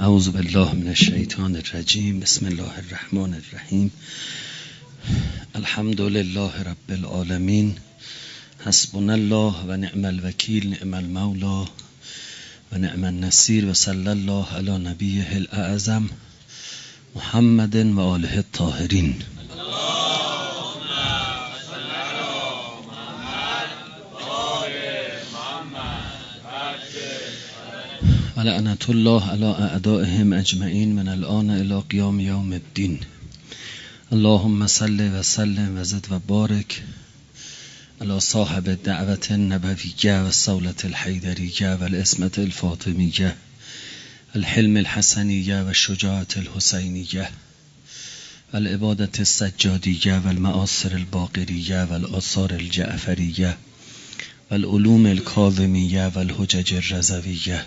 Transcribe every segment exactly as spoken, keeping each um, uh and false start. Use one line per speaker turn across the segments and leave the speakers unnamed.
اعوذ بالله من الشیطان الرجیم. بسم الله الرحمن الرحیم. الحمد لله رب العالمین. حسبنا الله و نعم الوکیل، نعم المولا و نعم النصیر، و صلی الله علی نبیه الاعظم محمد و آله الطاهرین. و لعنت الله علی اعدائهم اجمعین من الان الی قیام یوم الدین. اللهم صل و سلم و زد و بارک علی صاحب دعوت النبویه و الصولة الحیدریه و العصمة الفاطمیه الحلم الحسنیه و الشجاعة الحسینیه و العبادة السجادیه و المآثر الباقریه و الآثار الجعفریه و العلوم الکاظمیه و الحجج الرضویه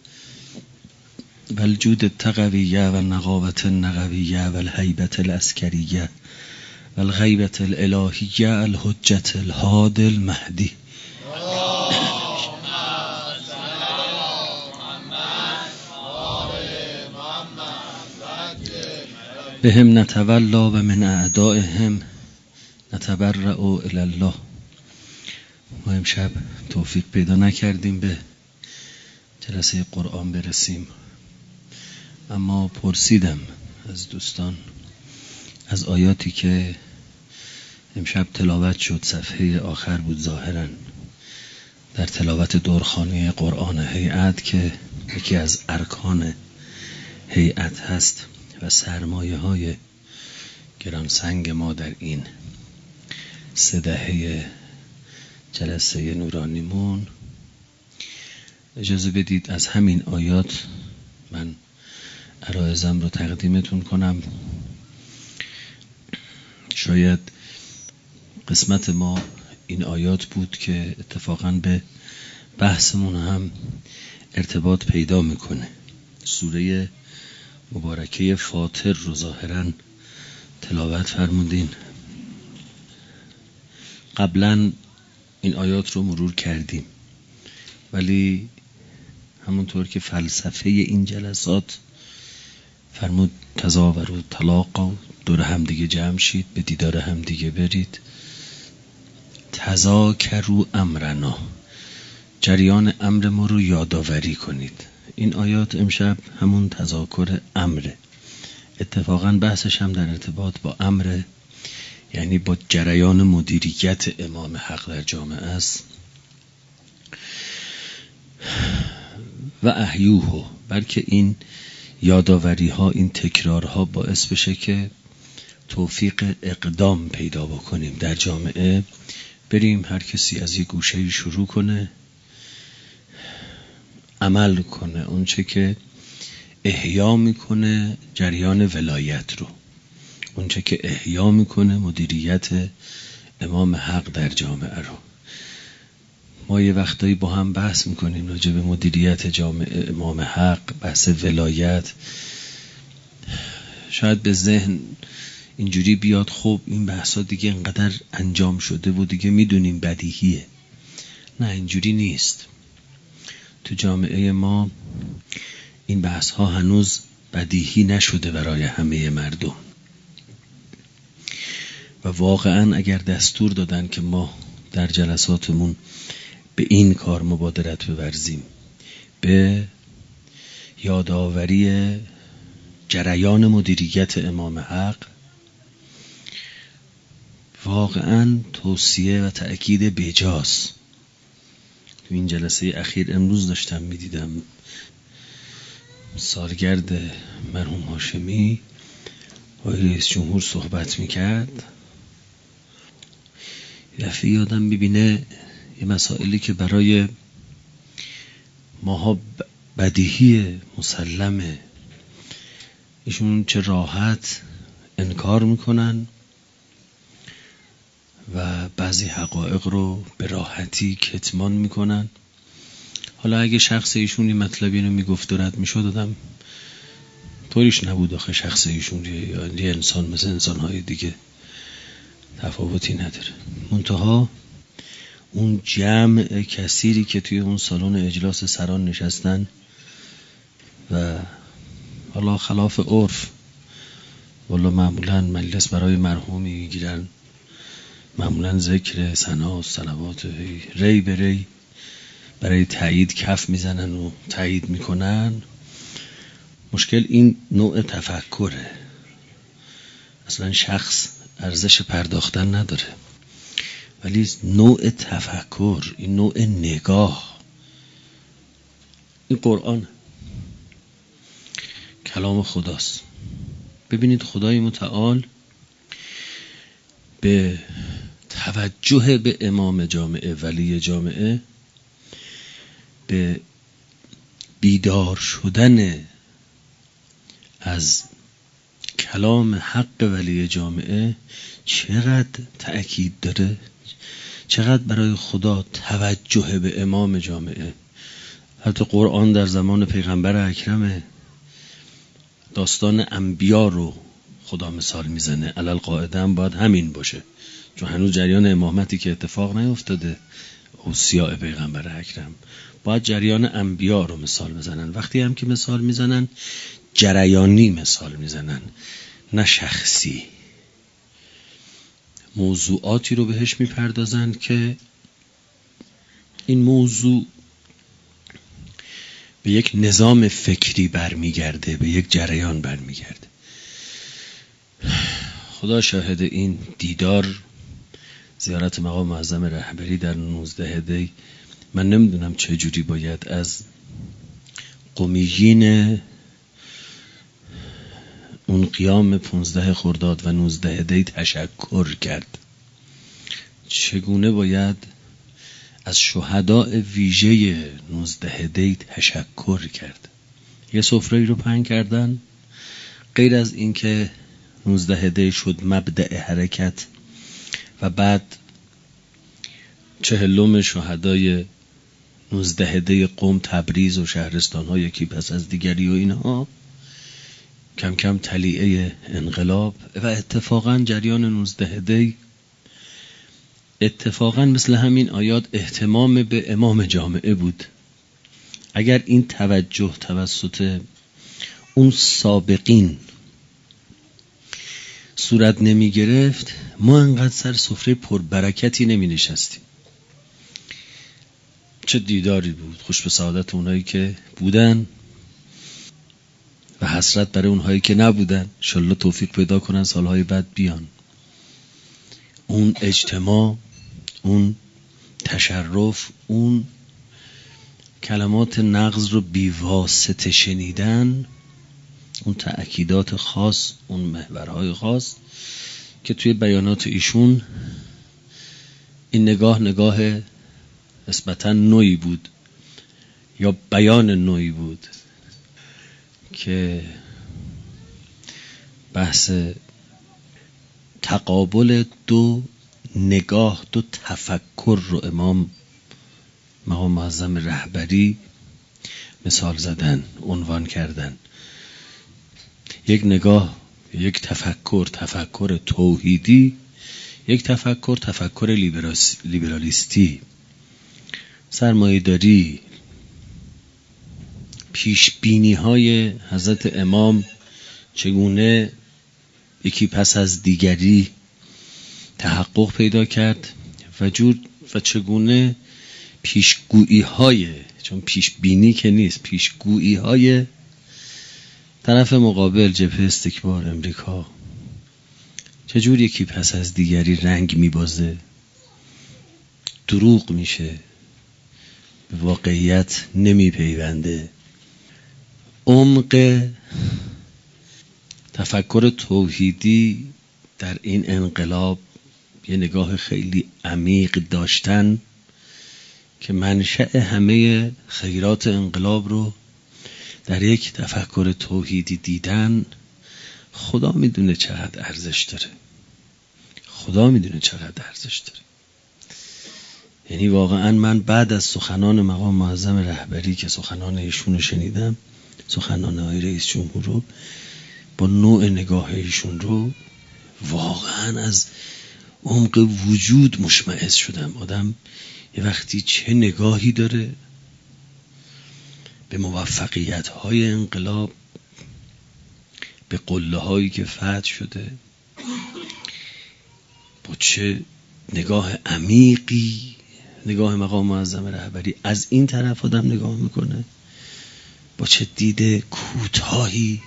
و الجود التقویه و النقاوة النقویه و الهیبة العسکریه و الغیبة الالهیه الحجة الهادی المهدی. بهم نتولا و من اعدائهم نتبرأ الی الله. ما امشب توفیق پیدا نکردیم به جلسه قرآن برسیم، اما پرسیدم از دوستان از آیاتی که امشب تلاوت شد، صفحه آخر بود ظاهرا در تلاوت دورخانه قرآن هیئت که یکی از ارکان هیئت هست و سرمایه های گرانسنگ ما در این سه دهه جلسه نورانیمون. اجازه بدید از همین آیات من عرایزم رو تقدیمتون کنم. شاید قسمت ما این آیات بود که اتفاقاً به بحثمون هم ارتباط پیدا میکنه. سوره مبارکه فاطر رو ظاهراً تلاوت فرمودین. قبلاً این آیات رو مرور کردیم، ولی همونطور که فلسفه این جلسات فرمود تزاور و طلاق و دور هم دیگه جمع شید، به دیدار هم دیگه برید. تذاکروا امرنا، جریان امر ما رو یادآوری کنید. این آیات امشب همون تذاکر امره. اتفاقا بحثش هم در ارتباط با امره، یعنی با جریان مدیریت امام حق در جامعه است. و احیوه، بلکه این یاداوری ها، این تکرار ها باعث بشه که توفیق اقدام پیدا بکنیم در جامعه. بریم هر کسی از یک گوشه شروع کنه، عمل کنه اون چه که احیا میکنه جریان ولایت رو، اون چه که احیا میکنه مدیریت امام حق در جامعه رو. ما یه وقتایی با هم بحث میکنیم راجع به مدیریت جامعه امام حق، بحث ولایت. شاید به ذهن اینجوری بیاد خب این بحثا دیگه انقدر انجام شده و دیگه میدونیم بدیهیه. نه، اینجوری نیست. تو جامعه ما این بحث ها هنوز بدیهی نشده برای همه مردم و واقعا اگر دستور دادن که ما در جلساتمون به این کار مبادرت بورزیم، به یادآوری جریان مدیریت امام حق، واقعا توصیه و تأکید بیجاست. تو این جلسه اخیر امروز داشتم میدیدم سالگرد مرحوم هاشمی، آقای رئیس جمهور صحبت میکرد. دفعه یادم ببینه یه مسائلی که برای ماها بدیهی مسلمه، ایشون چه راحت انکار میکنن و بعضی حقایق رو به راحتی کتمان میکنن. حالا اگه شخص ایشون این مطلبی رو میگفت و رد میشد دادم طوریش نبود. آخه شخص ایشون یه انسان مثل انسانهای دیگه تفاوتی نداره. منتها اون جمع کثیری که توی اون سالن اجلاس سران نشستن و حالا خلاف عرف والا معمولا مجلس برای مرحومی میگیرن، معمولا ذکر ثنا و صلوات ری به ری برای تایید کف میزنن و تایید میکنن. مشکل این نوع تفکره. اصلا شخص ارزش پرداختن نداره، ولی نوع تفکر، این نوع نگاه، این قرآن کلام خداست. ببینید خدای متعال به توجه به امام جامعه، ولی جامعه، به بیدار شدن از کلام حق ولی جامعه چقدر تأکید داره، چقدر برای خدا توجه به امام جامعه. حتی قرآن در زمان پیغمبر اکرم داستان انبیا رو خدا مثال میزنه. علل قاعده هم باید همین باشه، چون هنوز جریان امامتی که اتفاق نیفتاده، اوصیاء پیغمبر اکرم، باید جریان انبیا رو مثال بزنن. وقتی هم که مثال میزنن جریانی مثال میزنن، نه شخصی. موضوعاتی رو بهش میپردازن که این موضوع به یک نظام فکری برمیگرده، به یک جریان برمیگرده. خدا شاهد این دیدار، زیارت مقام معظم رهبری در نوزده دی، من نمیدونم چه جوری باید از قمیین اون قیام پونزده خرداد و نوزده دی تشکر کرد. چگونه باید از شهداء ویژه نوزده دی تشکر کرد. یه سفره رو پهن کردن، غیر از این که نوزده دی شد مبدأ حرکت و بعد چهلم شهدای نوزده دی قم، تبریز و شهرستان ها یکی پس از دیگری و اینها، کم کم تلیعه انقلاب و اتفاقا جریان نوزده دی اتفاقا مثل همین آیات اهتمام به امام جامعه بود. اگر این توجه توسط اون سابقین صورت نمی گرفت، ما انقدر سر سفره پربرکتی نمی نشستیم. چه دیداری بود، خوش به سعادت اونهایی که بودن و حسرت برای اونهایی که نبودن. انشالله توفیق پیدا کنن سالهای بعد بیان. اون اجتماع، اون تشرف، اون کلمات نغز رو بیواسطه شنیدن، اون تأکیدات خاص، اون محورهای خاص که توی بیانات ایشون، این نگاه نگاه نسبتاً نوعی بود یا بیان نوعی بود که بحث تقابل دو نگاه، دو تفکر رو امام مقام معظم رهبری مثال زدن، عنوان کردن. یک نگاه، یک تفکر، تفکر توحیدی، یک تفکر، تفکر لیبرالیستی، سرمایه‌داری، پیش بینی های حضرت امام چگونه یکی پس از دیگری تحقق پیدا کرد و جور و چگونه پیشگویی های، چون پیش بینی که نیست، پیشگویی های طرف مقابل، جبهه استکبار امریکا، چجور یکی پس از دیگری رنگ میبازه، دروغ میشه، به واقعیت نمیپیونده. عمق تفکر توحیدی در این انقلاب، یه نگاه خیلی عمیق داشتن که منشأ همه خیرات انقلاب رو در یک تفکر توحیدی دیدن. خدا میدونه چقدر ارزش داره، خدا میدونه چقدر ارزش داره. یعنی واقعا من بعد از سخنان مقام معظم رهبری که سخنان ایشون رو شنیدم، سخنان آقای رئیس جمهور رو، با نوع نگاه ایشون رو، واقعا از عمق وجود مشمئز شدم. آدم یه وقتی چه نگاهی داره به موفقیت های انقلاب، به قله هایی که فتح شده، با چه نگاه عمیقی نگاه مقام معظم رهبری از این طرف آدم نگاه میکنه، با چه دید کوتاهی.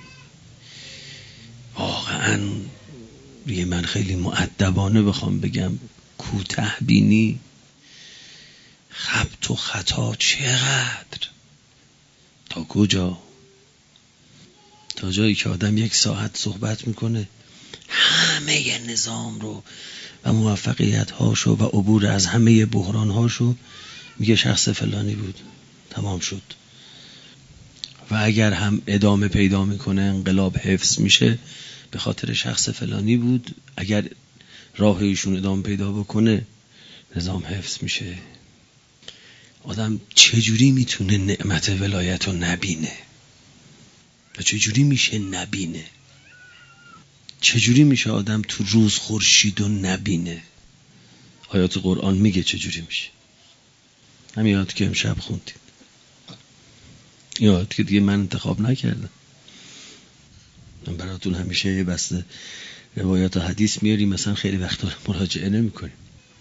واقعا یه من خیلی مؤدبانه بخوام بگم کوته بینی، خبط و خطا چقدر، تا کجا؟ تا جایی که آدم یک ساعت صحبت میکنه همه نظام رو و موفقیت هاشو و عبور از همه بحران هاشو میگه شخص فلانی بود، تمام شد. و اگر هم ادامه پیدا میکنه، انقلاب حفظ میشه، به خاطر شخص فلانی بود. اگر راه ایشون ادامه پیدا بکنه، نظام حفظ میشه. آدم چجوری میتونه نعمت ولایت رو نبینه؟ و چجوری میشه نبینه؟ چجوری میشه آدم تو روز خورشید رو نبینه؟ آیات قرآن میگه چجوری میشه. همین آیات که امشب خوندید، این آیات که دیگه من انتخاب نکردم، من براتون همیشه یه بسته روایات و حدیث میاریم، مثلا خیلی وقتا مراجعه نمی کنیم.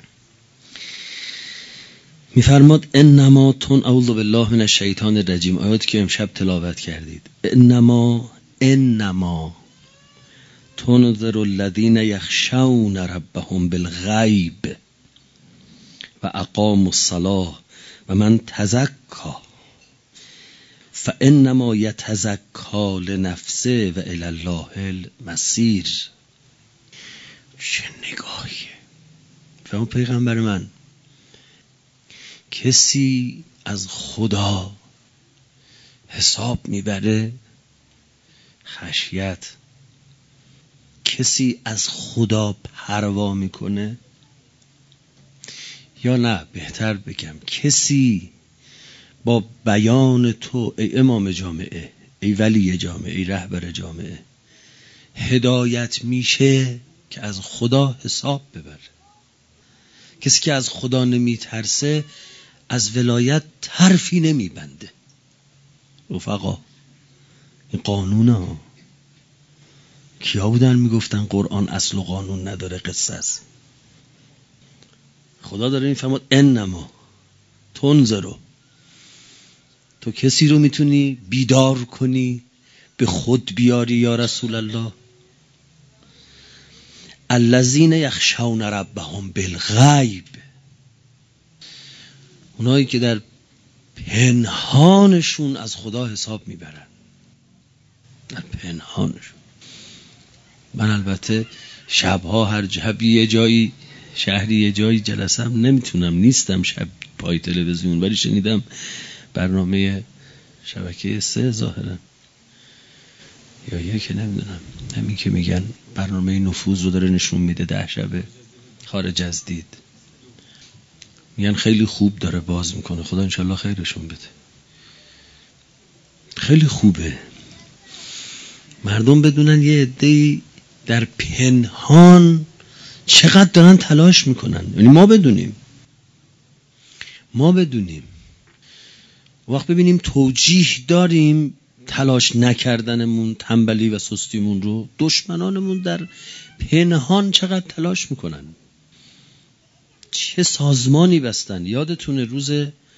میفرماد انما تون اعوذ بالله من الشیطان الرجیم، آیات که امشب تلاوت کردید. انما انما تنذر الذین یخشون ربهم بالغیب و اقاموا الصلاة و من تزکی فانما یتزکی لنفسه و الی الله المصیر. چه نگاهیه! فرمون پیغمبر من، کسی از خدا حساب میبره خشیت، کسی از خدا پروا میکنه، یا نه بهتر بگم کسی با بیان تو ای امام جامعه، ای ولی جامعه، ای رهبر جامعه هدایت میشه که از خدا حساب ببره. کسی که از خدا نمیترسه از ولایت طرفی نمیبنده. رفقا این قانونه ها. کیا بودن میگفتن قرآن اصل و قانون نداره، قصه است. خدا داره میفرماد انما تنذرو، تو کسی رو میتونی بیدار کنی، به خود بیاری یا رسول الله، الذین یخشون ربهم بالغیب، اونایی که در پنهانشون از خدا حساب میبرن، در پنهانشون. من البته شبها هر شبی یه جایی شهری یه جایی جلسم، نمیتونم نیستم شب پای تلویزیون، ولی شنیدم برنامه شبکه سه ظاهرا یا یک نمیدونم، همین که میگن برنامه نفوذ رو داره نشون میده، ده شبه خارج از دید، میگن خیلی خوب داره باز میکنه. خدا انشالله خیرشون بده. خیلی خوبه مردم بدونن یه عده‌ای در پنهان چقدر دارن تلاش میکنن. یعنی ما بدونیم ما بدونیم وقت ببینیم توجیه داریم تلاش نکردنمون، تنبلی و سستیمون رو. دشمنانمون در پنهان چقدر تلاش میکنن، چه سازمانی بستن. یادتونه روز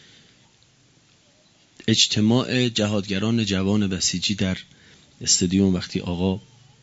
اجتماع جهادگران جوان بسیجی در استادیوم وقتی آقا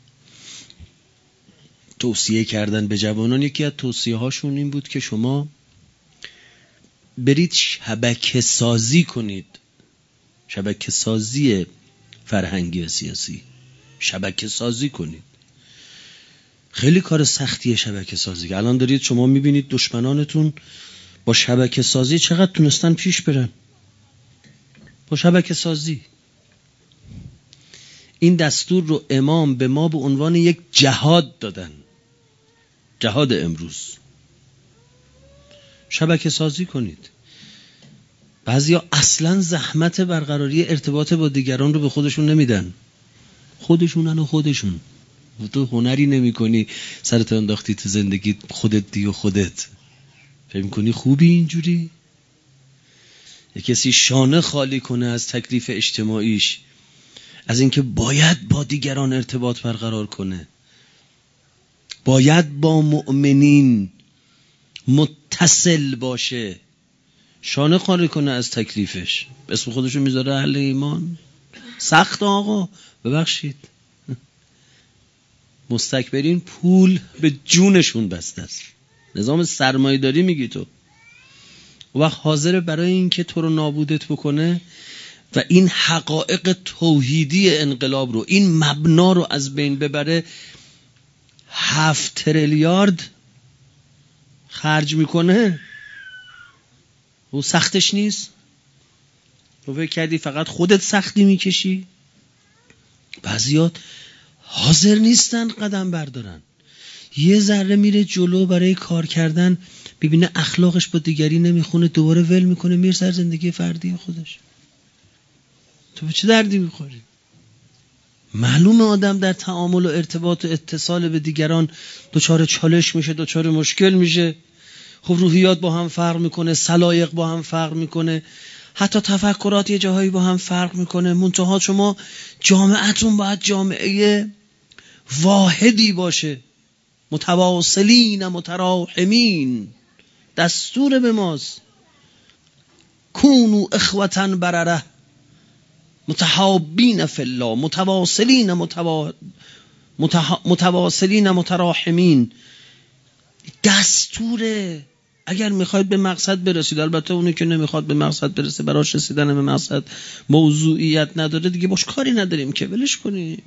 توصیه کردن به جوانان، یکی از توصیه هاشون این بود که شما برید شبکه سازی کنید، شبکه سازی فرهنگی سیاسی، شبکه سازی کنید. خیلی کار سختیه شبکه سازی. الان دارید شما میبینید دشمنانتون با شبکه سازی چقدر تونستن پیش برن، با شبکه سازی. این دستور رو امام به ما به عنوان یک جهاد دادن، جهاد امروز. شبکه سازی کنید. بعضیا اصلا زحمت برقراری ارتباط با دیگران رو به خودشون نمیدن، خودشونن و خودشون. تو هنری نمی کنی سرت انداختی تو زندگی خودت دی و خودت، فکر می‌کنی خوبی اینجوری؟ یک کسی شانه خالی کنه از تکلیف اجتماعیش، از اینکه باید با دیگران ارتباط برقرار کنه، باید با مؤمنین متصل باشه، شانه خالی کنه از تکلیفش. اسم خودشو میذاره اهل ایمان. سخت آقا، ببخشید. مستکبرین پول به جونشون بسته است. نظام سرمایه داری میگی تو، و وقت حاضره برای این که تو رو نابودت بکنه و این حقایق توحیدی انقلاب رو، این مبنا رو از بین ببره، هفت تریلیارد خرج میکنه. و سختش نیست؟ تو فکر کردی فقط خودت سختی میکشی؟ بعضیات حاضر نیستن قدم بردارن. یه ذره میره جلو برای کار کردن، ببینه اخلاقش با دیگری نمیخونه، دوباره ول میکنه، میره سر زندگی فردی خودش. تو به چه دردی میخوری؟ معلومه آدم در تعامل و ارتباط و اتصال به دیگران دچار چالش میشه، دچار مشکل میشه. خب روحیات با هم فرق میکنه، سلایق با هم فرق میکنه، حتی تفکرات یه جاهایی با هم فرق میکنه. منتها شما جامعتون باید جامعه واحدی باشه، متواصلین متراحمین. دستور به ماست کونوا اخوة برره متحابین فی الله متواصلین متوا... متح... متواصلین متراحمین. دستوره. اگر میخواید به مقصد برسید، البته اونی که نمیخواد به مقصد برسه، براش رسیدن به مقصد موضوعیت نداره، دیگه باش کاری نداریم که، ولش کنی.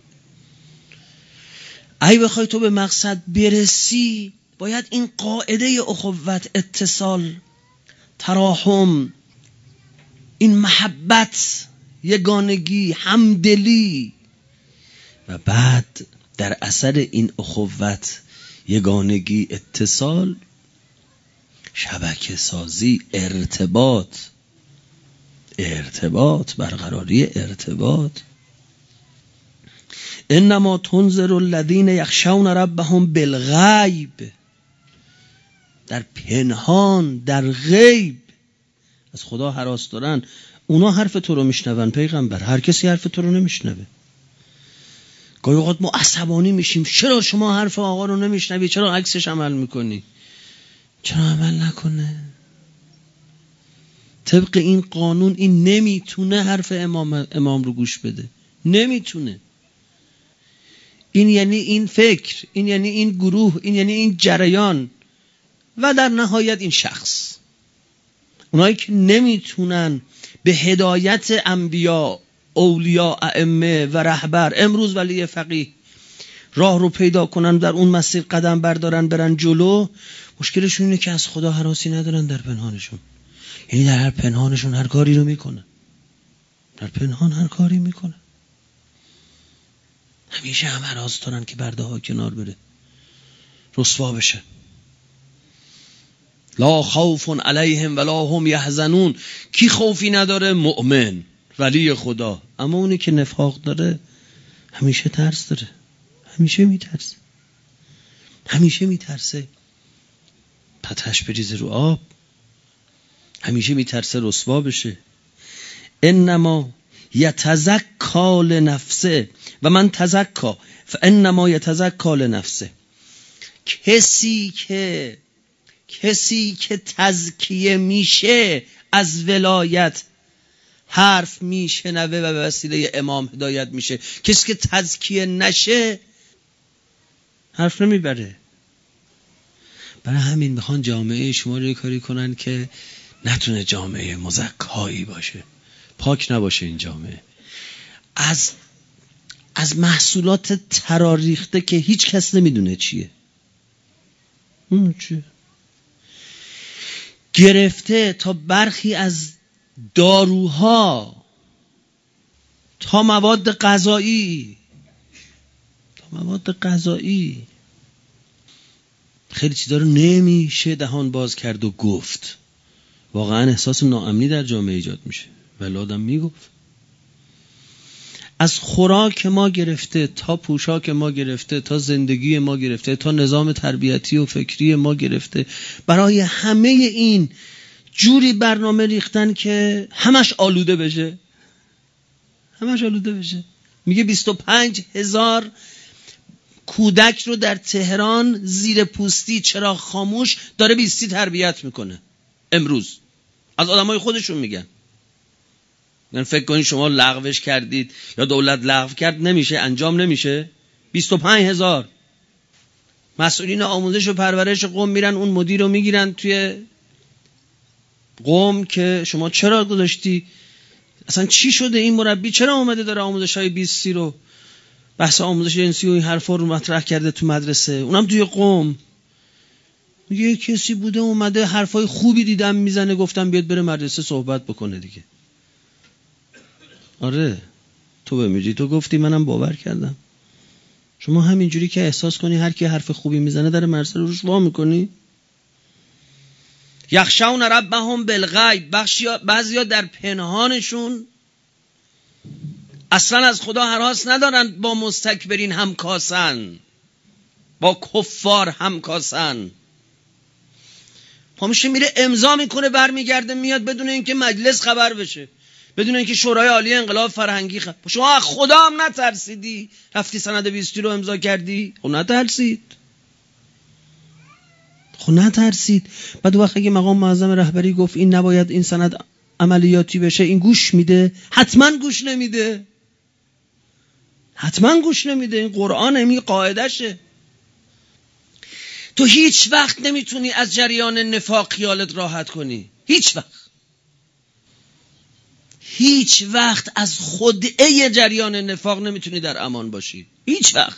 اگه بخوای تو به مقصد برسی، باید این قاعده اخوت، اتصال، تراحم، این محبت، یگانگی، همدلی، و بعد در اثر این اخوت، یگانگی، اتصال، شبکه سازی، ارتباط ارتباط برقراری ارتباط. انما تنذر الذین یخشون ربهم بالغیب. در پنهان، در غیب از خدا هراس دارن. اونا حرف تو رو میشنون پیغمبر، هر کسی حرف تو رو نمیشنوه. گاهی اوقات ما عصبانی میشیم، چرا شما حرف آقا رو نمیشنوی، چرا عکسش عمل میکنی؟ چرا عمل نکنه؟ طبق این قانون این نمیتونه حرف امام, امام رو گوش بده، نمیتونه. این یعنی این فکر، این یعنی این گروه، این یعنی این جریان، و در نهایت این شخص. اونایی که نمیتونن به هدایت انبیا، اولیاء، ائمه و رهبر، امروز ولی فقیه، راه رو پیدا کنن، در اون مسیر قدم بردارن، برن جلو، مشکلشون اینه که از خدا هراسی ندارن در پنهانشون. یعنی در هر پنهانشون هر کاری رو میکنن، در پنهان هر کاری میکنن، همیشه هم هراس دارن که برده ها کنار بره، رسوا بشه. لا خوف علیهم ولا هم یحزنون. کی خوفی نداره؟ مؤمن، ولی خدا. اما اونی که نفاق داره همیشه ترس داره، همیشه میترسه، همیشه میترسه پتش بریزه رو آب، همیشه میترسه رسوا بشه. انما یتزکا لنفسه و من تزکا فانما یتزکا لنفسه. کسی که کسی که تزکیه میشه از ولایت حرف میشنوه و به وسیله امام هدایت میشه. کسی که تزکیه نشه حرف نمیبره. برای همین میخوان جامعه شما رو کاری کنن که نتونه جامعه مزکایی باشه، پاک نباشه این جامعه. از از محصولات تراریخته که هیچ کس نمیدونه چیه، اون چیه، گرفته تا برخی از داروها، تا مواد غذایی، تا مواد غذایی، خیلی چیزا رو نمیشه دهان باز کرد و گفت. واقعا احساس ناامنی در جامعه ایجاد میشه ولی آدم میگفت. از خوراک ما گرفته تا پوشاک ما گرفته تا زندگی ما گرفته تا نظام تربیتی و فکری ما گرفته، برای همه این جوری برنامه ریختن که همش آلوده بشه، همش آلوده بشه. میگه بیست و پنج هزار کودک رو در تهران زیر پوستی چراغ خاموش داره بیستی تربیت میکنه امروز. از آدمای خودشون میگن. من فکر کنید شما لغوش کردید یا دولت لغو کرد نمیشه، انجام نمیشه. بیست و پنج هزار مسئولین آموزش و پرورش قم میرن اون مدیر رو میگیرن توی قم که شما چرا گذاشتی، اصلا چی شده این مربی چرا اومده داره آموزش های بیستی رو، بحث آموزش جنسی و این حرفا رو مطرح کرده تو مدرسه، اونم توی قم. یه کسی بوده اومده حرفای خوبی دیدم میزنه، گفتم بیاد بره مدرسه صحبت بکنه دیگه. آره تو بمیری، تو گفتی منم باور کردم. شما همینجوری که احساس کنی هر کی حرف خوبی میزنه در مدرسه روش وا میکنی. یخشون ربهم بالغیب، بعضیا در پنهانشون اصلا از خدا هراس ندارن، با مستکبرین همکاسن، با کفار همکاسن. پا میشه میره امضا میکنه برمیگرده میاد بدون اینکه مجلس خبر بشه، بدون اینکه شورای عالی انقلاب فرهنگی خبر. شما از خدا هم نترسیدی رفتی سند بیستی رو امضا کردی؟ خب نترسید، خب نترسید. بعد وقتی که مقام معظم رهبری گفت این نباید این سند عملیاتی بشه، این گوش میده؟ حتما گوش نمیده، حتما گوش نمیده. این قرآن، این قاعدشه. تو هیچ وقت نمیتونی از جریان نفاق خیالت راحت کنی، هیچ وقت. هیچ وقت از خدعه جریان نفاق نمیتونی در امان باشی، هیچ وقت.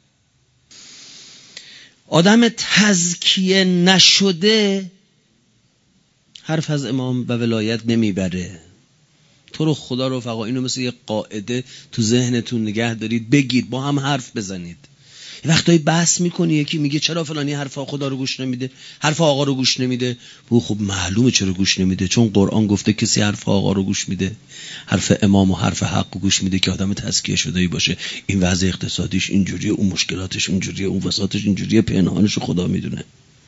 آدم تزکیه نشده حرف از امام و ولایت نمیبره. تو رو خدا رفقا اینو مثل یه قاعده تو ذهنتون نگه دارید، بگید، با هم حرف بزنید. یه وقتایی بحث میکنی یکی میگه چرا فلانی حرف خدا رو گوش نمیده، حرف آقا رو گوش نمیده. بگو خب معلومه چرا گوش نمیده، چون قرآن گفته کسی حرف آقا رو گوش میده، حرف امام و حرف حق رو گوش میده که آدم تزکیه شده‌ای باشه. این وضع اقتصادیش اینجوریه، اون مشکلاتش اینجوریه، اون وساطش اینجوریه، پنهانش رو خدا میدونه.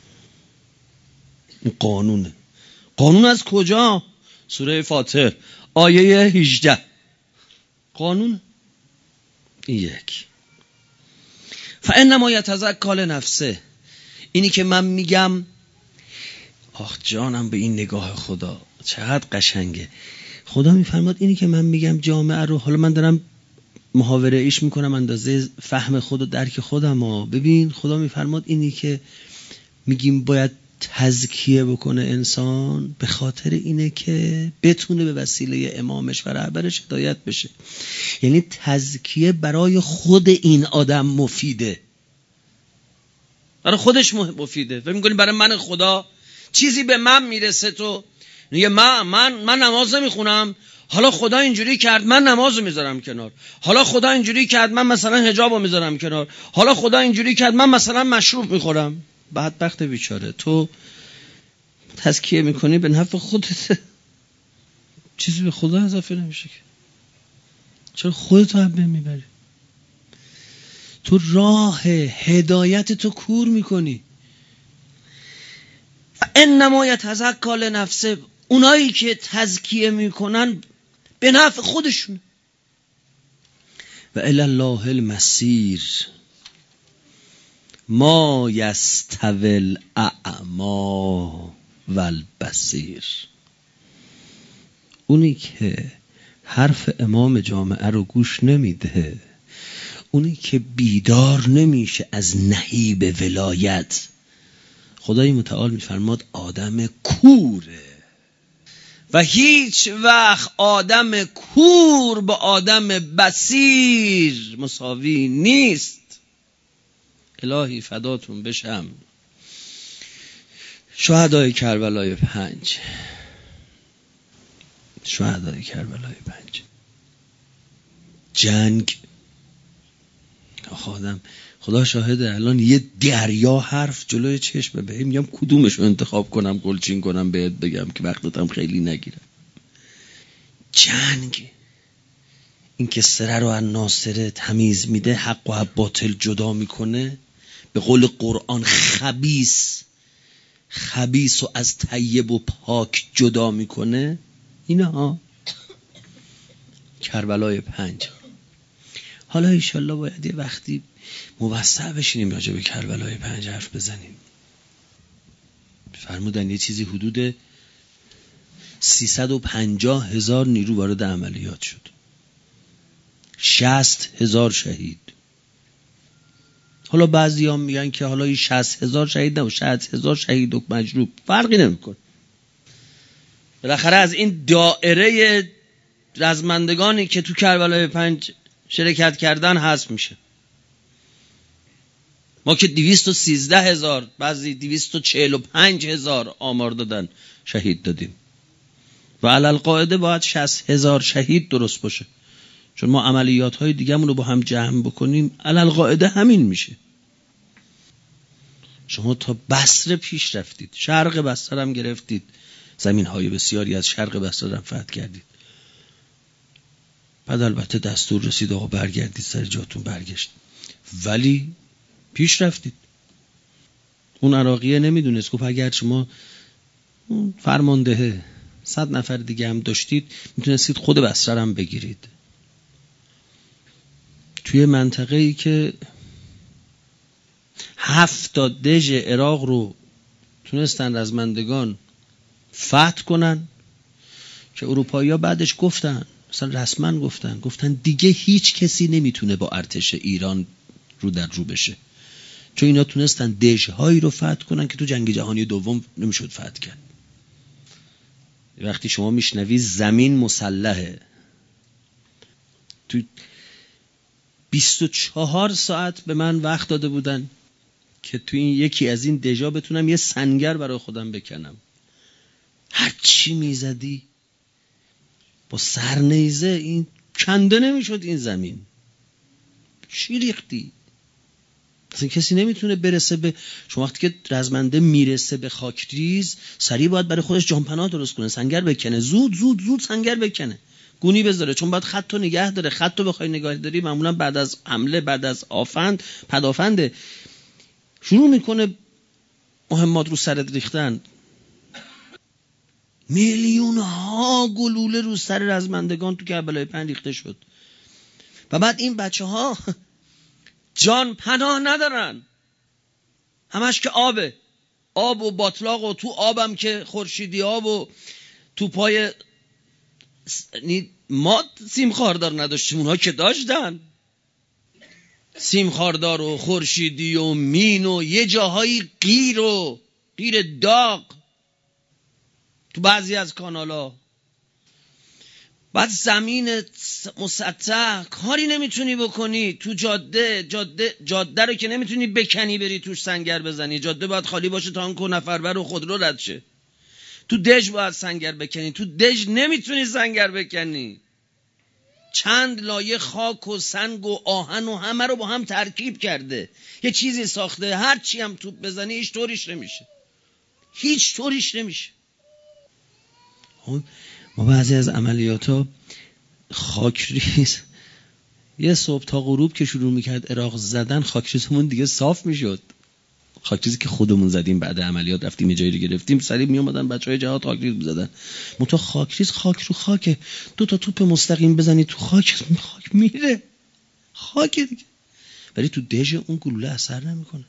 این قانونه. قانون از کجا؟ سوره فاتر آیه هجده. قانون این یک. فانما یتزکا لنفسه. اینی که من میگم، آخ جانم به این نگاه خدا چقدر قشنگه. خدا میفرماد اینی که من میگم جامعه رو، حالا من دارم محاوره ایش میکنم اندازه فهم خود و درک خودم ها. ببین خدا میفرماد اینی که میگیم باید تزکیه بکنه انسان، به خاطر اینه که بتونه به وسیله امامش و رهبرش هدایت بشه. یعنی تزکیه برای خود این آدم مفیده، برای خودش مفیده. فکر می‌کنی برای من خدا چیزی به من میرسه؟ تو میگه من من من نماز نمیخونم، حالا خدا اینجوری کرد من نمازو میذارم کنار، حالا خدا اینجوری کرد من مثلا حجابو میذارم کنار، حالا خدا اینجوری کرد من مثلا مشروب میخورم. بدبخت بیچاره، تو تزکیه میکنی به نفع خودت، چیزی به خدا اضافه نمیشه که. چرا خودت رو هم میبری؟ تو راه هدایت تو کور میکنی. انما یتزکا لنفسه. اونایی که تزکیه میکنن به نفع خودشون. و الی الله المصیر. ما یستوی الاعمی والبصیر. اونی که حرف امام جامعه رو گوش نمیده، اونی که بیدار نمیشه از نهیب ولایت، خدای متعال میفرماد آدم کوره. و هیچ وقت آدم کور با آدم بصیر مساوی نیست. الهی فداتون بشم. شهدای کربلای پنج، شهدای کربلای پنج، جنگ. آدم خدا شاهده الان یه دریا حرف جلوی چشمه، به میگم کدومش رو انتخاب کنم گلچین کنم بهت بگم که وقتتم خیلی نگیرم. جنگ، این که سره رو از ناصره تمیز میده، حق و باطل جدا میکنه، به قول قرآن خبیث خبیث و از طیب و پاک جدا میکنه. اینا ها کربلای پنج. حالا انشالله باید یه وقتی موسع بشینیم راجع به کربلای پنج حرف بزنیم. فرمودن یه چیزی حدود سیصد و پنجاه هزار نیرو وارد عملیات شد، شصت هزار شهید. حالا بعضی هم میگن که حالا این شصت هزار شهید نه و شصت هزار شهید و مجروح فرقی نمیکن. بالاخره از این دائره رزمندگانی که تو کربلای پنج شرکت کردن حذف میشه. ما که دویست و سیزده هزار، بعضی دویست و چهل و پنج هزار آمار دادن شهید دادیم و علل قاعده باید شصت هزار شهید درست باشه، چون ما عملیات های دیگه رو با هم جمع بکنیم علل قاعده همین میشه. شما تا بصره پیش رفتید، شرق بصره هم گرفتید، زمین های بسیاری از شرق بصره هم فتح کردید، بعد البته دستور رسید آقا برگردید سر جاتون، برگشت، ولی پیش رفتید. اون عراقیه نمیدونست، گفت اگر شما فرمانده صد نفر دیگه هم داشتید میتونستید خود بصره هم بگیرید. توی منطقه ای که هفت تا دژ عراق رو تونستن رزمندگان فتح کنن که اروپایی ها بعدش گفتن، مثلا رسما گفتن گفتن دیگه هیچ کسی نمیتونه با ارتش ایران رو در رو بشه، چون اینا تونستن دژهایی رو فتح کنن که تو جنگ جهانی دوم نمیشد فتح کرد. وقتی شما میشنوی زمین مسلحه، تو بیست و چهار ساعت به من وقت داده بودن که تو این یکی از این دژا بتونم یه سنگر برای خودم بکنم. هر چی میزدی با سرنیزه این کنده نمیشد این زمین. چی ریختی؟ اصلا کسی نمیتونه برسه به شما. وقتی که رزمنده میرسه به خاکریز سریع باید برای خودش جانپناه درست کنه، سنگر بکنه، زود زود زود سنگر بکنه، گونی بذاره، چون باید خط رو نگه داره. خط رو بخوای نگاه داری معمولا بعد از حمله، بعد از آفند، پدافنده، شروع میکنه مهمات رو سرت ریختن. میلیون ها گلوله رو سر رزمندگان تو کربلای پنج ریخته شد و بعد این بچه ها جان پناه ندارن، همش که آبه، آب و باطلاق و تو آبم که خورشیدی آب و تو پای ما سیم خاردار نداشتیم، اونها که داشتن سیم خاردار و خورشیدی و مین و یه جاهایی قیر و قیر داغ تو بعضی از کانالا. بعد زمین مسطح کاری نمیتونی بکنی، تو جاده جاده جاده رو که نمیتونی بکنی بری توش سنگر بزنی، جاده باید خالی باشه تانک و نفربر و خودرو رد شه. تو دژ باید سنگر بکنی، تو دژ نمیتونی سنگر بکنی. چند لایه خاک و سنگ و آهن و همه رو با هم ترکیب کرده، یه چیزی ساخته، هر چی هم توپ بزنی هیچ طوریش نمیشه، هیچ طوریش نمیشه. ما بعضی از عملیاتو خاکریز یه صبح تا غروب که شروع میکرد عراق زدن، خاکریزمون دیگه صاف میشد. خاکریزی که خودمون زدیم بعد عملیات رفتیم یه جایی رو گرفتیم، سریع میومدن بچهای جهاد خاکریز میزدن. منتها خاکریز خاک رو خاکه، دو تا توپ مستقیم بزنی تو خاک خاک میره، خاک دیگه. ولی تو دژ اون گلوله اثر نمیکنه.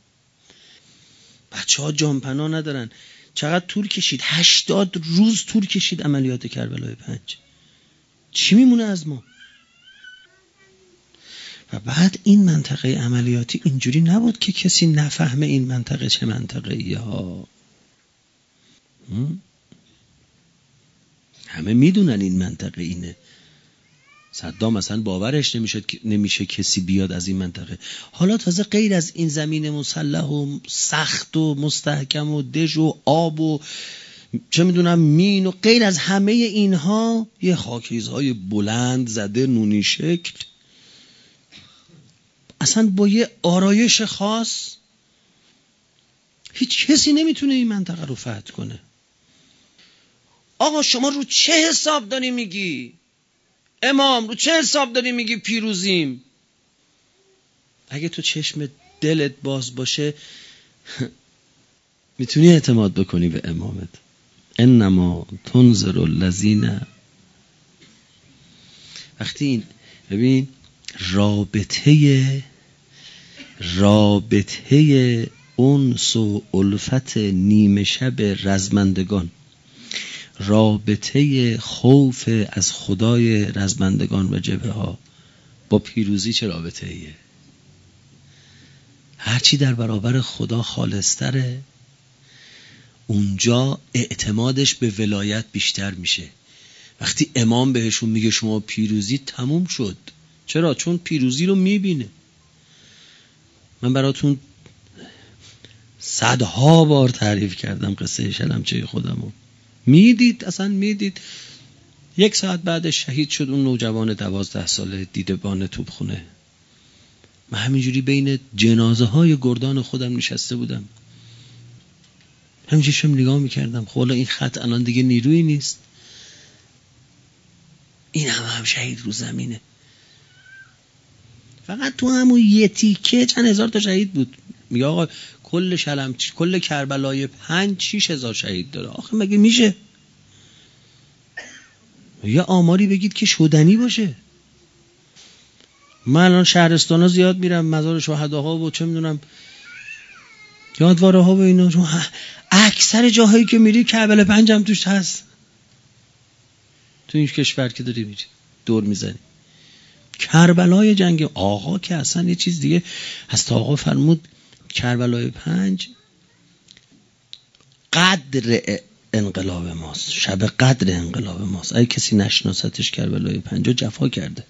بچه‌ها جان پناه ندارن. چقدر طول کشید؟ هشتاد روز طول کشید عملیات کربلای پنج. چی میمونه از ما؟ و بعد این منطقه عملیاتی اینجوری نبود که کسی نفهمه این منطقه چه منطقه ای ها. همه میدونن این منطقه اینه. صدام مثلا باورش نمیشه نمیشه کسی بیاد از این منطقه. حالا تازه غیر از این زمین مسلح و سخت و مستحکم و دژ و آب و چه میدونم مین و غیر از همه اینها یه خاکریزهای بلند زده نونی شکل، اصلا با یه آرایش خاص. هیچ کسی نمیتونه این منطقه رو فتح کنه. آقا شما رو چه حساب داری میگی؟ امام رو چه حساب داری میگی پیروزیم؟ اگه تو چشم دلت باز باشه میتونی اعتماد بکنی به امامت. انما تنذر الذین. وقتی این ببین رابطه رابطه انس و الفت نیمه شب رزمندگان، رابطه خوف از خدای رزمندگان و جبهه ها با پیروزی چه رابطه ایه؟ هرچی در برابر خدا خالص‌تره اونجا اعتمادش به ولایت بیشتر میشه. وقتی امام بهشون میگه شما پیروزی، تموم شد. چرا؟ چون پیروزی رو میبینه. من براتون صدها بار تعریف کردم قصه شلمچه خودمو، میدید اصلا میدید. یک ساعت بعدش شهید شد اون نوجوان دوازده ساله دیدبان توپخونه. من همینجوری بین جنازه های گردان خودم نشسته بودم، همینجوری شم نگاه میکردم. خب این خط الان دیگه نیرویی نیست، این هم هم شهید رو زمینه. فقط تو همون یه تیکه چند هزار تا شهید بود. میگه آقا کل شلم کل کربلای پنج شیش هزار شهید داره. آخه مگه میشه؟ یه آماری بگید که شدنی باشه. من الان شهرستان ها زیاد میرم، مزار شهداها و چه میدونم یادواره ها و اینا، اکثر جاهایی که میری کربلا پنج هم توش هست. تو این کشور که داری میری دور میزنی کربلای جنگ آقا که اصلا یه چیز دیگه هست. آقا فرمود کربلای پنج قدر انقلاب ماست، شب قدر انقلاب ماست. اگه کسی نشناستش کربلای پنجا جفا کرده.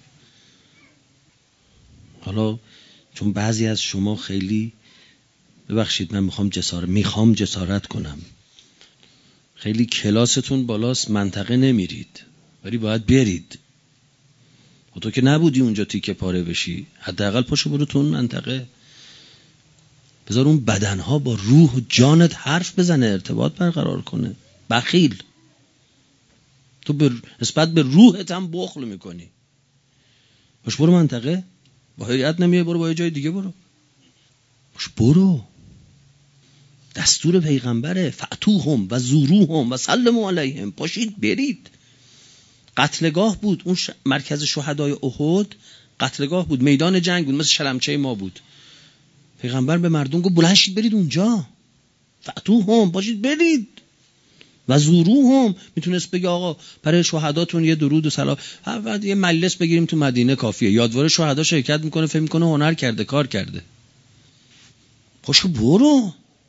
حالا چون بعضی از شما خیلی، ببخشید من میخوام جسارت میخوام جسارت کنم، خیلی کلاستون بالاست، منطقه نمیرید ولی باید برید. و تو که نبودی اونجا تیکه پاره بشی، حداقل پاشو برو تو اون منطقه، بذار اون بدنها با روح و جانت حرف بزنه، ارتباط برقرار کنه. بخیل تو به نسبت به روحت هم بخل میکنی. باش برو منطقه، با هیئت نمیای برو با جای دیگه برو. باش برو، دستور پیغمبره. فاتوهم و زوروهم و سلموا علیهم. پاشید برید. قتلگاه بود اون ش... مرکز شهدای احد قتلگاه بود، میدان جنگ بود، مثل شلمچه ما بود. پیغمبر به مردم گفت بلند شید برید اونجا. فاتوهم، پاشید برید. و زوروهم، میتونست بگه آقا برای شهداتون یه درود و سلام، بعد یه مجلس بگیریم تو مدینه کافیه. یادواره شهدا شرکت میکنه، فکر میکنه هنر کرده، کار کرده. پاشو برو.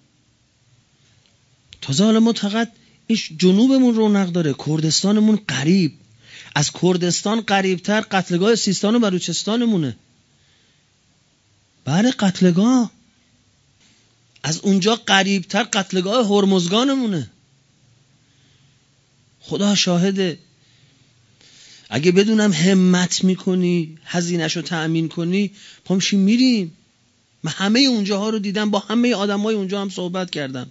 تازه حالا ما فقط این جنوبمون رونق داره، کردستانمون قریب، از کردستان قریبتر قتلگاه سیستان و بلوچستانمونه. بله قتلگاه. از اونجا قریبتر قتلگاه هرمزگانمونه. خدا شاهده. اگه بدونم همت میکنی هزینه‌شو تأمین کنی، پامشی میریم. من همه اونجاها رو دیدم، با همه آدمای اونجا هم صحبت کردم.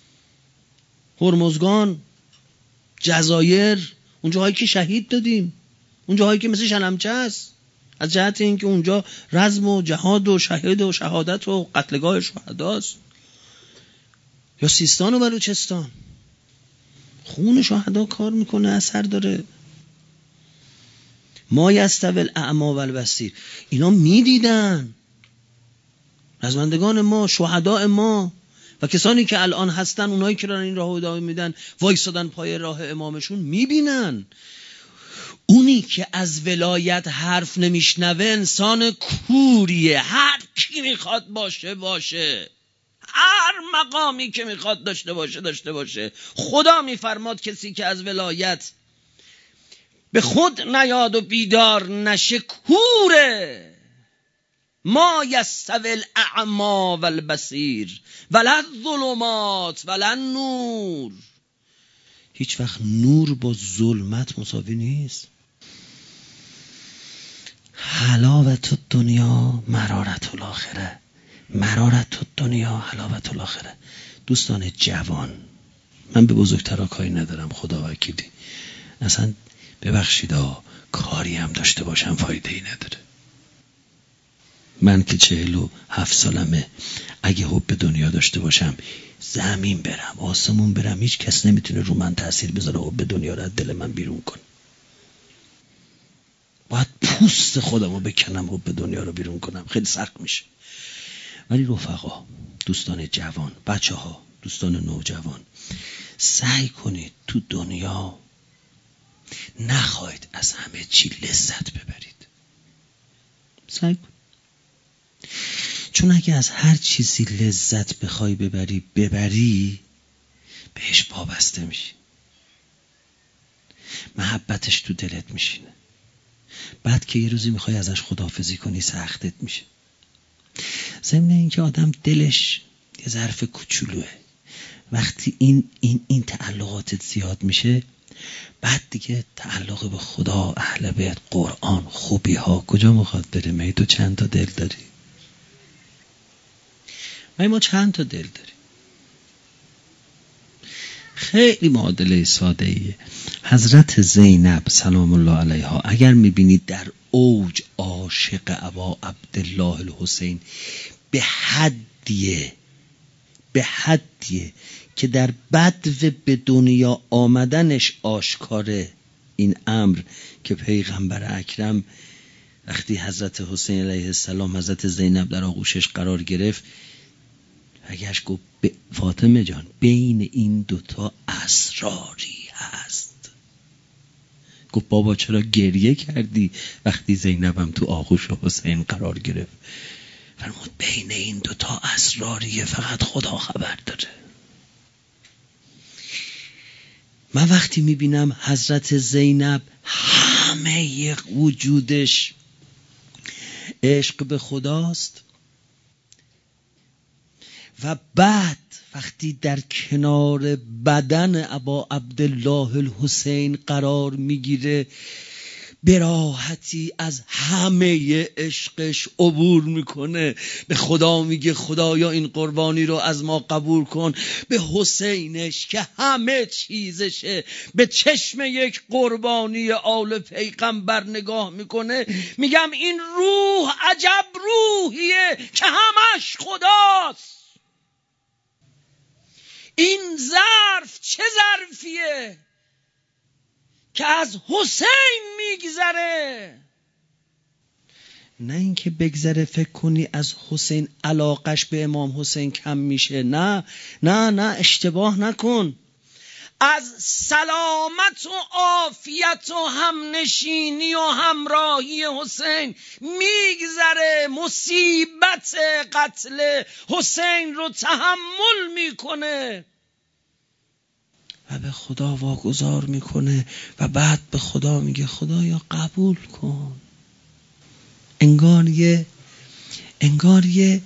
هرمزگان، جزایر، اونجاهایی که شهید دادیم، اونجاهایی که مثل شلمچه است، از جهت اینکه اونجا رزم و جهاد و شهید و شهادت و قتلگاه شهداست. یا سیستان و بلوچستان، خون شهدا کار میکنه، اثر داره. ما یستوی الاعمی و البصیر، اینا میدیدن. رزمندگان ما، شهداء ما و کسانی که الان هستن، اونایی که راه این راهو ادامه میدن، وایسادن پای راه امامشون، میبینن. اونی که از ولایت حرف نمیشنوه انسان کوریه. هر کی میخواد باشه باشه، هر مقامی که میخواد داشته باشه داشته باشه. خدا میفرماد کسی که از ولایت به خود نیاد و بیدار نشه کوره. ما یستوی الاعمی و البصیر ولا الظلمات ولا النور. هیچ وقت نور با ظلمت مساوی نیست. حلاوت الدنیا مرارت الاخره، مرارت الدنیا حلاوت الاخره. دوستان جوان، من به بزرگترها کاری ندارم، خدا وکیلی. اصلا ببخشید ها، کاری هم داشته باشم فایده ای نداره. من که چهل و هفت سالمه، اگه حب دنیا داشته باشم زمین برم آسمون برم، هیچ کس نمیتونه رو من تأثیر بذاره حب دنیا رو از دل من بیرون کنه. باید پوست خودم رو بکنم و به دنیا رو بیرون کنم خیلی سخت میشه. ولی رفقا، دوستان جوان، بچه ها، دوستان نوجوان، سعی کنید تو دنیا نخواهید از همه چی لذت ببرید. سعی کنید. چون اگه از هر چیزی لذت بخوای ببری ببری بهش وابسته میشی، محبتش تو دلت میشینه. بعد که یه روزی میخوای ازش خداحافظی کنی سختت میشه. ضمن این که آدم دلش یه ظرف کوچولوه، وقتی این این این تعلقاتت زیاد میشه بعد دیگه تعلق به خدا، اهل بیت، قرآن، خوبی ها کجا میخواد بره؟ می تو چند تا دل داری؟ می ما چند تا دل داریم؟ خیلی معادله ساده ایه. حضرت زینب سلام الله علیها اگر میبینید در اوج عاشق ابا عبدالله الحسین به حدیه به حدیه که در بدو به دنیا آمدنش آشکاره این امر که پیغمبر اکرم وقتی حضرت حسین علیه السلام حضرت زینب در آغوشش قرار گرفت اگرش گفت فاطمه جان بین این دوتا اسراری هست. گفت بابا چرا گریه کردی وقتی زینبم تو آغوش حسین قرار گرفت؟ فرمود بین این دوتا اسراریه، فقط خدا خبر داره. من وقتی میبینم حضرت زینب همه وجودش عشق به خداست و بعد وقتی در کنار بدن ابا عبدالله الحسین قرار میگیره به راحتی از همه عشقش عبور میکنه، به خدا میگه خدایا این قربانی رو از ما قبول کن. به حسینش که همه چیزشه به چشم یک قربانی آل پیغمبر نگاه میکنه. میگم این روح عجب روحیه که همش خداست. این ظرف چه ظرفیه که از حسین میگذره. نه اینکه بگذره فکر کنی از حسین علاقش به امام حسین کم میشه. نه نه نه اشتباه نکن. از سلامت و عافیت و همنشینی و همراهی حسین میگذره، مصیبت قتل حسین رو تحمل میکنه و به خدا واگذار میکنه و بعد به خدا میگه خدایا قبول کن. انگار یه انگار یه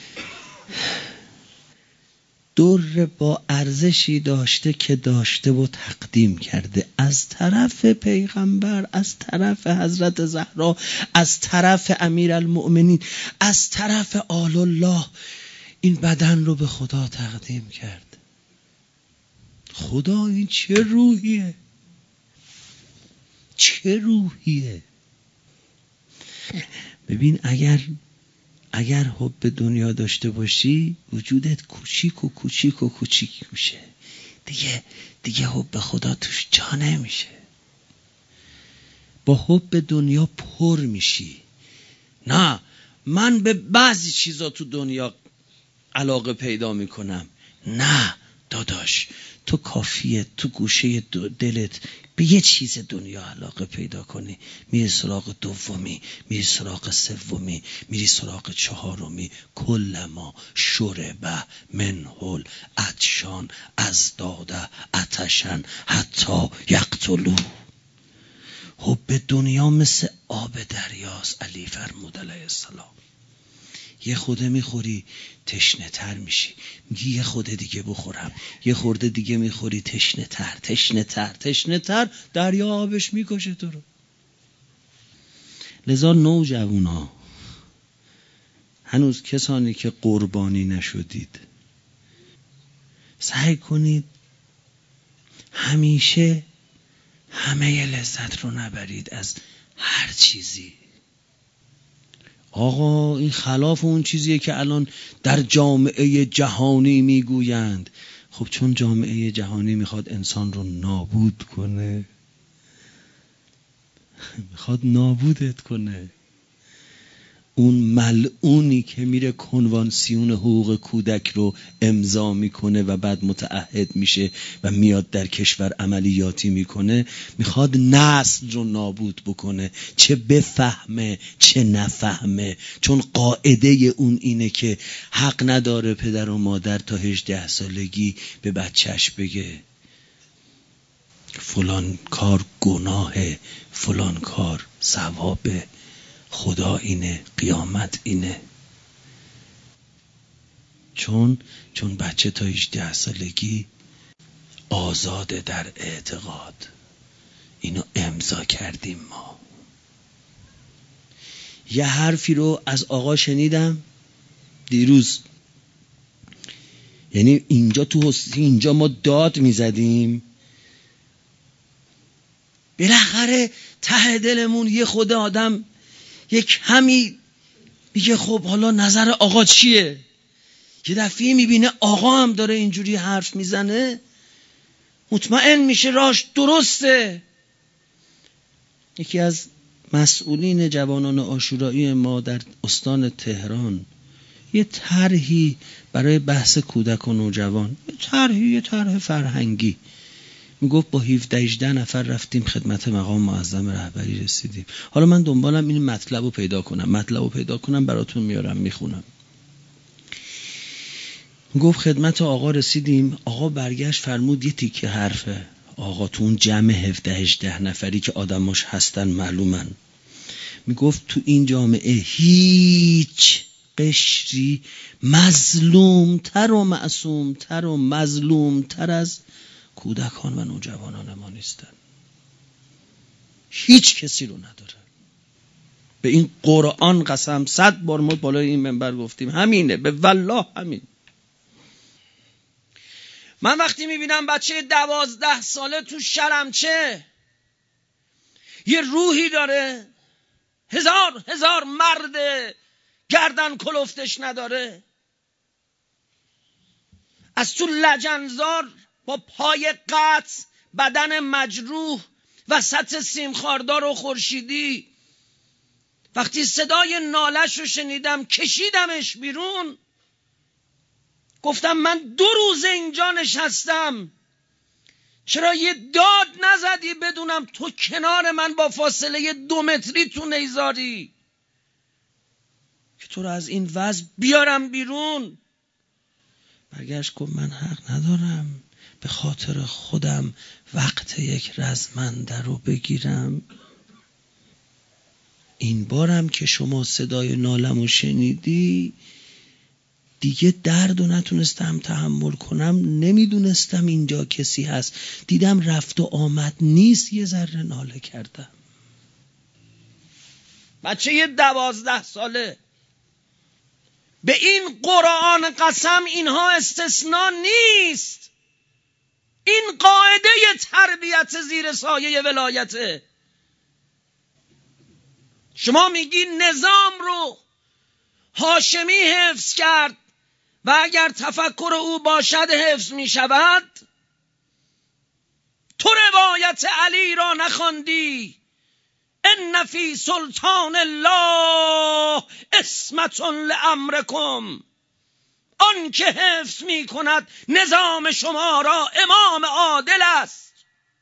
در با ارزشی داشته که داشته و تقدیم کرده از طرف پیغمبر، از طرف حضرت زهرا، از طرف امیرالمؤمنین، از طرف آل الله. این بدن رو به خدا تقدیم کرد. خدا این چه روحیه؟ چه روحیه؟ ببین اگر اگر حب دنیا داشته باشی وجودت کوچیک و کوچیک و کوچیک میشه. دیگه دیگه حب خدا توش جا نمیشه. با حب دنیا پر میشی. نه من به بعضی چیزا تو دنیا علاقه پیدا میکنم. نه داداش، تو کافیه تو گوشه دلت به یه چیز دنیا علاقه پیدا کنی، میری سراغ دومی، میری سراغ سومی، میری سراغ چهارمی. کلما شربه منهل عطشان از داده عطشن حتی یقتلو. حب دنیا مثل آب دریاست. علی فرمود علیه السلام یه خوده میخوری تشنه تر میشی، میگی یه خوده دیگه بخورم، یه خورده دیگه میخوری تشنه تر تشنه تر تشنه تر، دریا آبش میکشه تو رو. لذا نوجوانا، هنوز کسانی که قربانی نشدید، سعی کنید همیشه همه لذت رو نبرید از هر چیزی. آقا این خلاف اون چیزیه که الان در جامعه جهانی میگویند. خب چون جامعه جهانی میخواد انسان رو نابود کنه، میخواد نابودت کنه. اون ملعونی که میره کنوانسیون حقوق کودک رو امضا میکنه و بعد متعهد میشه و میاد در کشور عملیاتی میکنه، میخواد نسل رو نابود بکنه، چه بفهمه چه نفهمه. چون قاعده اون اینه که حق نداره پدر و مادر تا هجده سالگی به بچهش بگه فلان کار گناهه، فلان کار ثوابه، خدا اینه، قیامت اینه. چون چون بچه تا هجده سالگی آزاده در اعتقاد. اینو امضا کردیم ما. یه حرفی رو از آقا شنیدم دیروز، یعنی اینجا تو هستی اینجا ما داد میزدیم، بالاخره ته دلمون یه خود آدم یک همی میگه خب حالا نظر آقا چیه؟ یه دفعه میبینه آقا هم داره اینجوری حرف میزنه، مطمئن میشه راش درسته. یکی از مسئولین جوانان عاشورایی ما در استان تهران یه طرحی برای بحث کودک و نوجوان، یه طرحی یه طرح فرهنگی، میگفت با هفده هجده نفر رفتیم خدمت مقام معظم رهبری رسیدیم. حالا من دنبالم این مطلب رو پیدا کنم، مطلب رو پیدا کنم براتون میارم میخونم. گفت خدمت آقا رسیدیم، آقا برگشت فرمود یه تیکه حرفه. آقا تو اون جمع هفده هجده نفری که آدماش هستن معلومن، میگفت تو این جامعه هیچ قشری مظلومتر و معصومتر و مظلومتر از کودکان و نوجوانان ما نیستن. هیچ کسی رو نداره. به این قرآن قسم، صد بار ما بالای این منبر گفتیم همینه، به والله همین. من وقتی میبینم بچه دوازده ساله تو شرمچه یه روحی داره، هزار هزار مرد گردن کلفتش نداره، از تو لجنزار با پای قطع، بدن مجروح، وسط سیمخاردار و خورشیدی، وقتی صدای نالش رو شنیدم کشیدمش بیرون. گفتم من دو روز اینجا نشستم، چرا یه داد نزدی بدونم تو کنار من با فاصله دو متری تو نیزاری که تو رو از این وضع بیارم بیرون؟ برگشت گفت من حق ندارم به خاطر خودم وقت یک رزمنده رو بگیرم. این بارم که شما صدای نالمو شنیدی دیگه درد رو نتونستم تحمل کنم، نمیدونستم اینجا کسی هست، دیدم رفت و آمد نیست، یه ذره ناله کردم. بچه یه دوازده ساله. به این قرآن قسم اینها استثناء نیست، این قاعده تربیت زیر سایه ولایته. شما میگی نظام رو هاشمی حفظ کرد و اگر تفکر او باشد حفظ می شود. تو روایت علی را نخواندی؟ ان فی سلطان الله عصمت لامرکم. آن که حفظ می کند نظام شما را امام عادل است.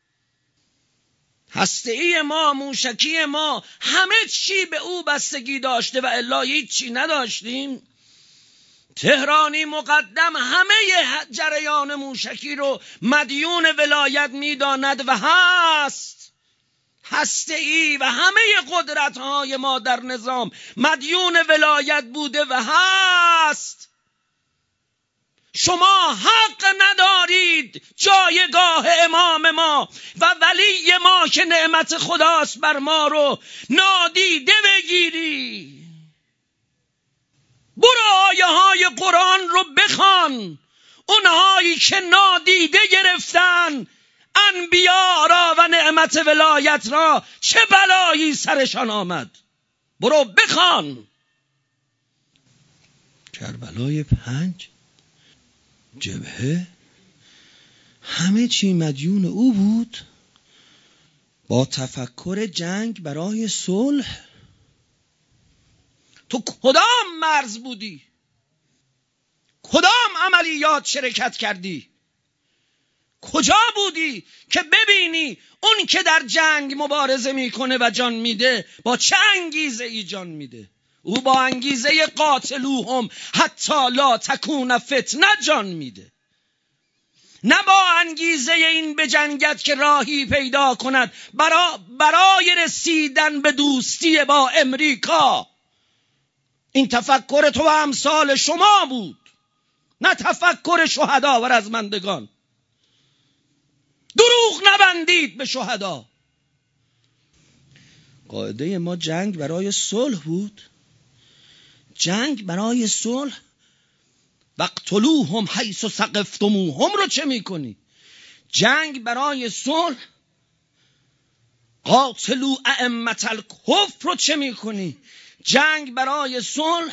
هسته‌ای ما، موشکی ما، همه چی به او بستگی داشته و الا هیچی نداشتیم. تهرانی مقدم همه جریان موشکی رو مدیون ولایت میداند و هست. هسته‌ای و همه قدرت‌های ما در نظام مدیون ولایت بوده و هست. شما حق ندارید جایگاه امام ما و ولی ما که نعمت خداست بر ما رو نادیده بگیری. برو آیه های قرآن رو بخوان. اونهایی که نادیده گرفتن انبیا را و نعمت ولایت را چه بلایی سرشان آمد. برو بخوان. کربلای پنج جبهه همه چی مدیون او بود. با تفکر جنگ برای صلح. تو کدام مرز بودی؟ کدام عملیات شرکت کردی؟ کجا بودی که ببینی اون که در جنگ مبارزه میکنه و جان میده با چه انگیزه ای جان میده؟ او با انگیزه قاتلوهم حتی لا تکون فتنه جان میده، نه با انگیزه این بجنگد که راهی پیدا کند برا برای رسیدن به دوستی با امریکا. این تفکر تو و امثال شما بود، نه تفکر شهدا و رزمندگان. دروغ نبندید به شهدا. قاعده ما جنگ برای صلح بود. جنگ برای صلح. وقتلوهم حیث ثقفتموهم رو چه میکنی؟ جنگ برای صلح. قاتلو ائمة الکفر رو چه میکنی؟ جنگ برای صلح.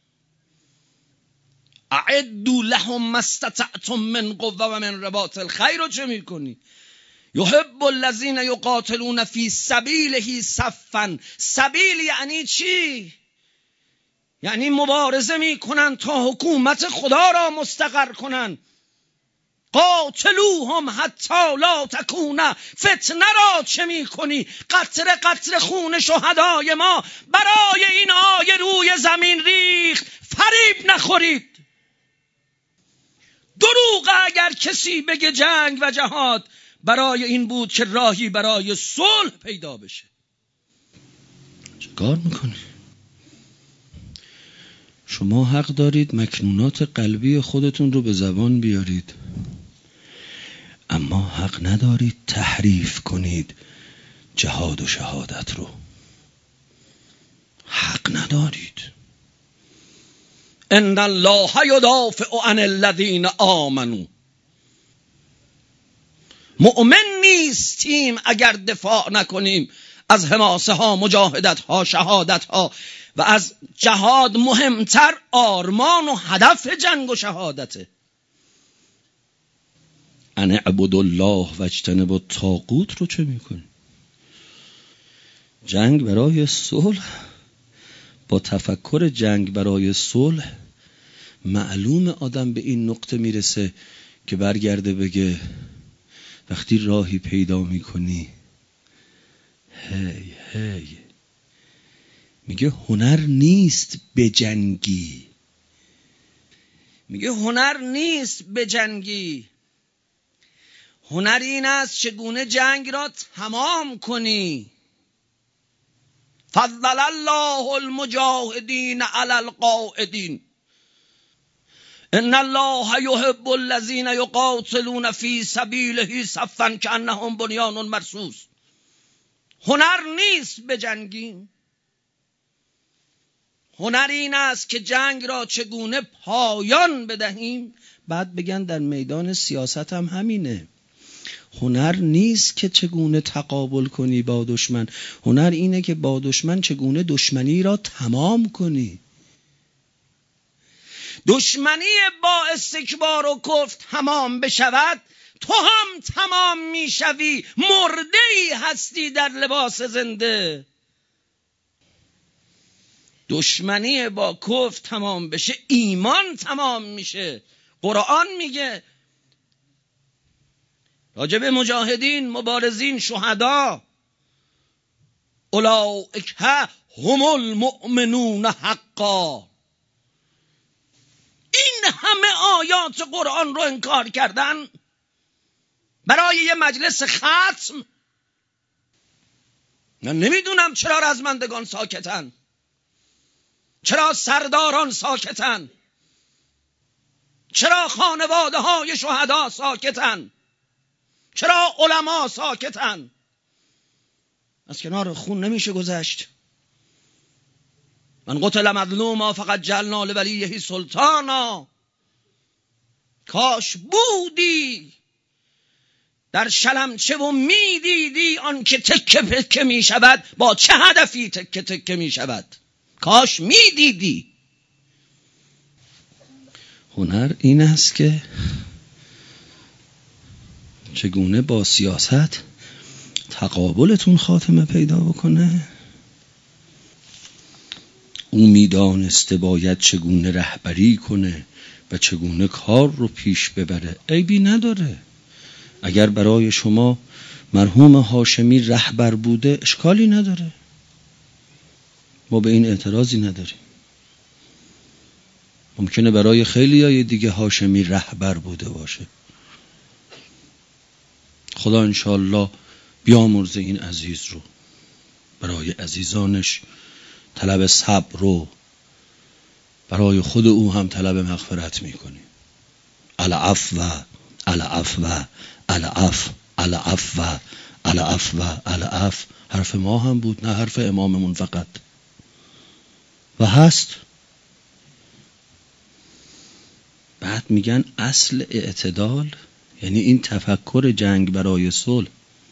اعدوا لهم ما استطعتم من قوة و من رباط الخیر رو چه میکنی؟ یحب الذین یقاتلون فی سبیله صفا. سبیل یعنی چی؟ یعنی مبارزه میکنن تا حکومت خدا را مستقر کنن. قاتلوهم حتی لا تکون فتنه را چه میکنی؟ قطره قطره خون شهدای ما برای این آیه روی زمین ریخت. فریب نخورید. دروغ اگر کسی بگه جنگ و جهاد برای این بود که راهی برای صلح پیدا بشه. چه کار میکنی؟ شما حق دارید مکنونات قلبی خودتون رو به زبان بیارید، اما حق ندارید تحریف کنید جهاد و شهادت رو. حق ندارید. ان الله یدافع عن الذین آمنوا. مؤمن نیستیم اگر دفاع نکنیم از حماسه ها، مجاهدت ها، شهادت ها و از جهاد مهمتر آرمان و هدف جنگ و شهادته. ان اعبدوا الله واجتنبوا الطاغوت رو چه میکنی؟ جنگ برای صلح. با تفکر جنگ برای صلح معلوم آدم به این نقطه میرسه که برگرده بگه وقتی راهی پیدا میکنی هی هی میگه هنر نیست بجنگی. میگه هنر نیست بجنگی. هنر این است چگونه جنگ را تمام کنی. فضل الله المجاهدین علی القاعدین. ان الله یحب الذین یقاتلون فی سبیله صفا کانهم بنیان مرصوص. هنر نیست بجنگیم. هنر این است که جنگ را چگونه پایان بدهیم. بعد بگن در میدان سیاست هم همینه. هنر نیست که چگونه تقابل کنی با دشمن. هنر اینه که با دشمن چگونه دشمنی را تمام کنی. دشمنی با استکبار و کفر تمام بشود، تو هم تمام میشوی. مرده‌ای هستی در لباس زنده. دشمنی با کفر تمام بشه، ایمان تمام میشه. قرآن میگه راجب مجاهدین، مبارزین، شهدا اولئک هم المؤمنون حقا. این همه آیات قرآن رو انکار کردن برای یه مجلس ختم. من نمیدونم چرا رزمندگان ساکتن، چرا سرداران ساکتن، چرا خانواده های شهدا ساکتن، چرا علما ساکتن. از کنار خون نمیشه گذشت. من قتل مظلوما فقط جعلنا لولیه سلطانا. کاش بودی در شلمچه و میدیدی آن که تکه پکه می شود با چه هدفی تکه تکه می شود. کاش میدیدی. هنر این است که چگونه با سیاست تقابلتون خاتمه پیدا بکنه. او میدانسته باید چگونه رهبری کنه و چگونه کار رو پیش ببره. عیبی نداره اگر برای شما مرحوم هاشمی رهبر بوده، اشکالی نداره، ما به این اعتراضی نداریم. ممکنه برای خیلی های دیگه هاشمی رهبر بوده باشه. خدا انشاءالله بیامرزه این عزیز رو، برای عزیزانش طلب صبر رو، برای خود او هم طلب مغفرت میکنیم. العفو العفو العفو العفو العفو العفو حرف ما هم بود، نه حرف اماممون فقط، و هست. بعد میگن اصل اعتدال یعنی این تفکر جنگ برای صلح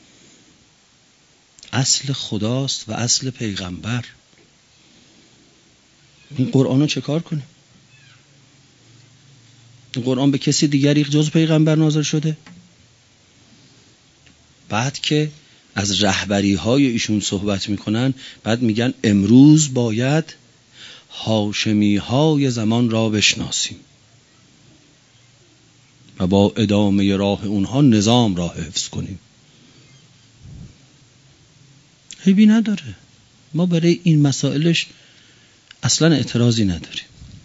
اصل خداست و اصل پیغمبر. این قرآن رو چه کار کنیم؟ این قرآن به کسی دیگری جز پیغمبر نازل شده؟ بعد که از رهبری های ایشون صحبت میکنن، بعد میگن امروز باید هاشمی های زمان را بشناسیم و با ادامه راه اونها نظام را حفظ کنیم. عیبی نداره، ما برای این مسائلش اصلا اعتراضی نداریم.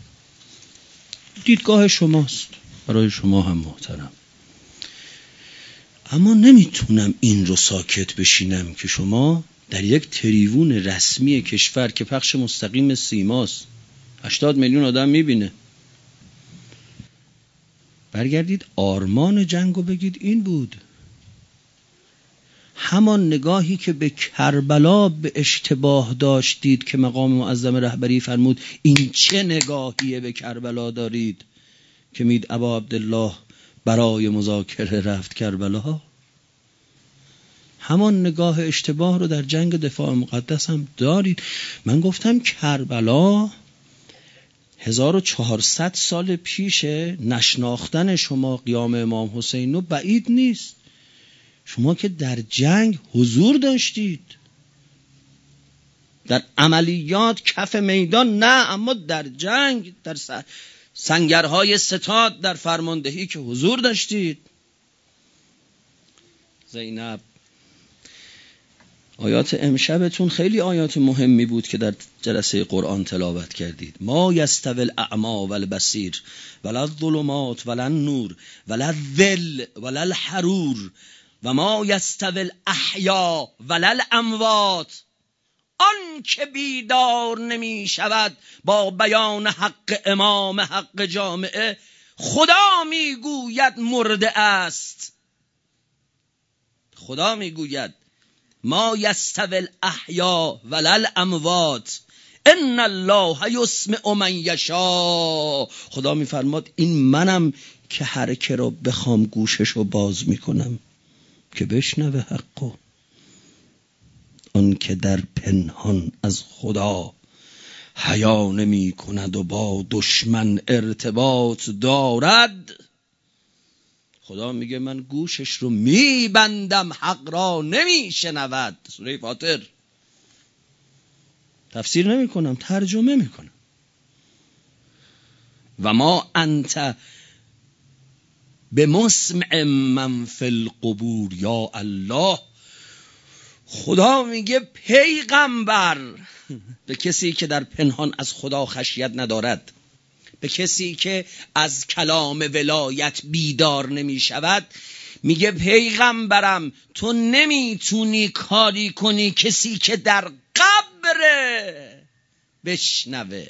دیدگاه شماست، برای شما هم محترم. اما نمیتونم این رو ساکت بشینم که شما در یک تریبون رسمی کشور که پخش مستقیم سیماست، هشتاد میلیون آدم میبینه، برگردید آرمان جنگو بگید این بود. همان نگاهی که به کربلا به اشتباه داشتید که مقام معظم رهبری فرمود این چه نگاهیه به کربلا دارید که مید ابا عبدالله برای مذاکره رفت کربلا. همان نگاه اشتباه رو در جنگ دفاع مقدس هم دارید. من گفتم کربلا هزار و چهارصد سال پیش، نشناختن شما قیام امام حسین رو بعید نیست. شما که در جنگ حضور داشتید، در عملیات کف میدان نه، اما در جنگ، در سنگرهای ستاد، در فرماندهی که حضور داشتید. زینب، آیات امشبتون خیلی آیات مهمی بود که در جلسه قرآن تلاوت کردید. ما یستوی الاعمی والبصیر ولا الظلمات ولا النور ولا الظل ولا الحرور و ما یستوی الاحیا ولا الاموات. آن که بیدار نمی شود با بیان حق امام حق جامعه، خدا می گوید مرده است. خدا می گوید ما یستوی الاحیا ولا الاموات ان الله یسمع من یشاء. خدا میفرماد این منم که هر که رو بخوام گوششو باز میکنم که بشنوه حقو. آن که در پنهان از خدا حیا نمی کند و با دشمن ارتباط دارد، خدا میگه من گوشش رو میبندم حق را نمیشنود. سوره فاطر. تفسیر نمی کنم، ترجمه میکنم. و ما انت بمسمع من فی القبور. یا الله، خدا میگه پیغمبر به کسی که در پنهان از خدا خشیت ندارد، به کسی که از کلام ولایت بیدار نمی شود، میگه پیغمبرم تو نمیتونی کاری کنی کسی که در قبره بشنوه.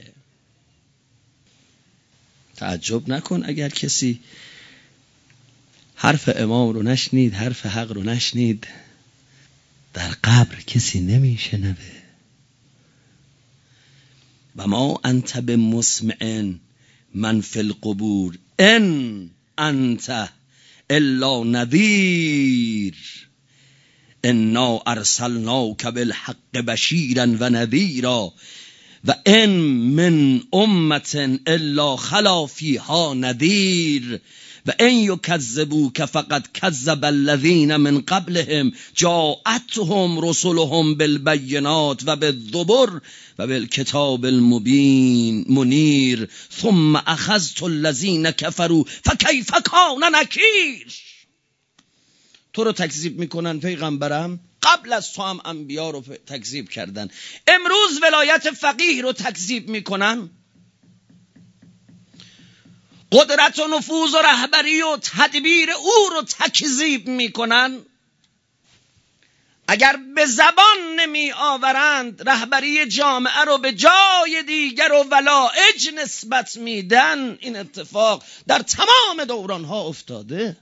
تعجب نکن اگر کسی حرف امام رو نشنید، حرف حق رو نشنید، در قبر کسی نمیشنوه. و ما انت بمسمع من فی القبور ان انت الا نذیر انا ارسلناک بالحق بشیرا و نذیرا و ان من امة الا خلا فیها نذیر و ان یکذبوک فقد کذب الذین من قبلهم جاءتهم رسلهم بالبینات و بالزبر و بالکتاب المبین منیر ثم اخذت الذین کفروا فکیف کان نکیر. تو رو تکذیب میکنن پیغمبرم، قبل از تو هم انبیا رو تکذیب کردن، امروز ولایت فقیه رو تکذیب میکنن، قدرت و نفوذ و رهبری و تدبیر او رو تکذیب میکنن. اگر به زبان نمی آورند رهبری جامعه رو به جای دیگر و ولایج نسبت میدن. این اتفاق در تمام دوران ها افتاده.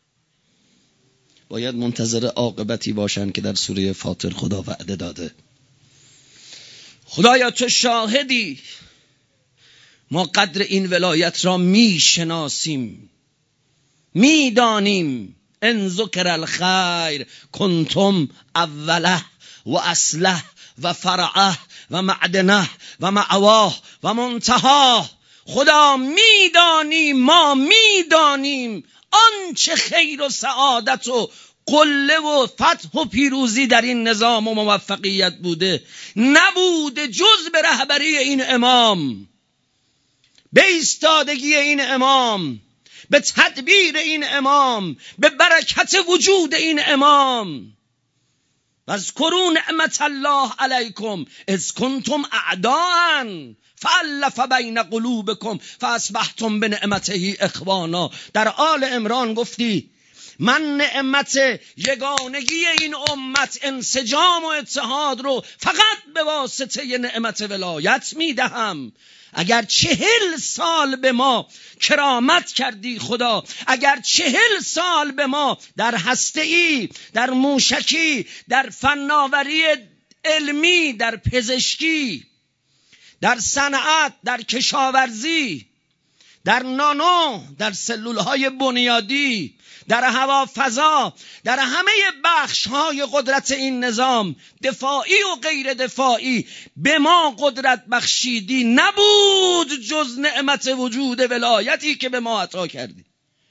باید منتظر عاقبتی باشن که در سوره فاطر خدا وعده داده. خدایا تو شاهدی، ما قدر این ولایت را می شناسیم، می دانیم. ان ذکر الخیر کنتم اوله و اصله و فرعه و معدنه و معواه و منتهاه. خدا می دانیم، ما می دانیم آنچه خیر و سعادت و قله و فتح و پیروزی در این نظام و موفقیت بوده نبوده جز به رهبری این امام، به ایستادگی این امام، به تدبیر این امام، به برکت وجود این امام. واذکروا نعمت الله علیکم اذ کنتم اعداء فالف بین قلوبکم فاصبحتم بنعمته اخوانا. در آل عمران گفتی من نعمت یگانگی این امت، انسجام و اتحاد رو فقط به واسطه نعمت ولایت میدهم. اگر چهل سال به ما کرامت کردی خدا، اگر چهل سال به ما در هسته‌ای، در موشکی، در فناوری علمی، در پزشکی، در صنعت، در کشاورزی، در نانو، در سلولهای بنیادی، در هوا فضا، در همه بخش‌های قدرت این نظام دفاعی و غیر دفاعی به ما قدرت بخشیدی، نبود جز نعمت وجود ولایتی که به ما عطا کردی،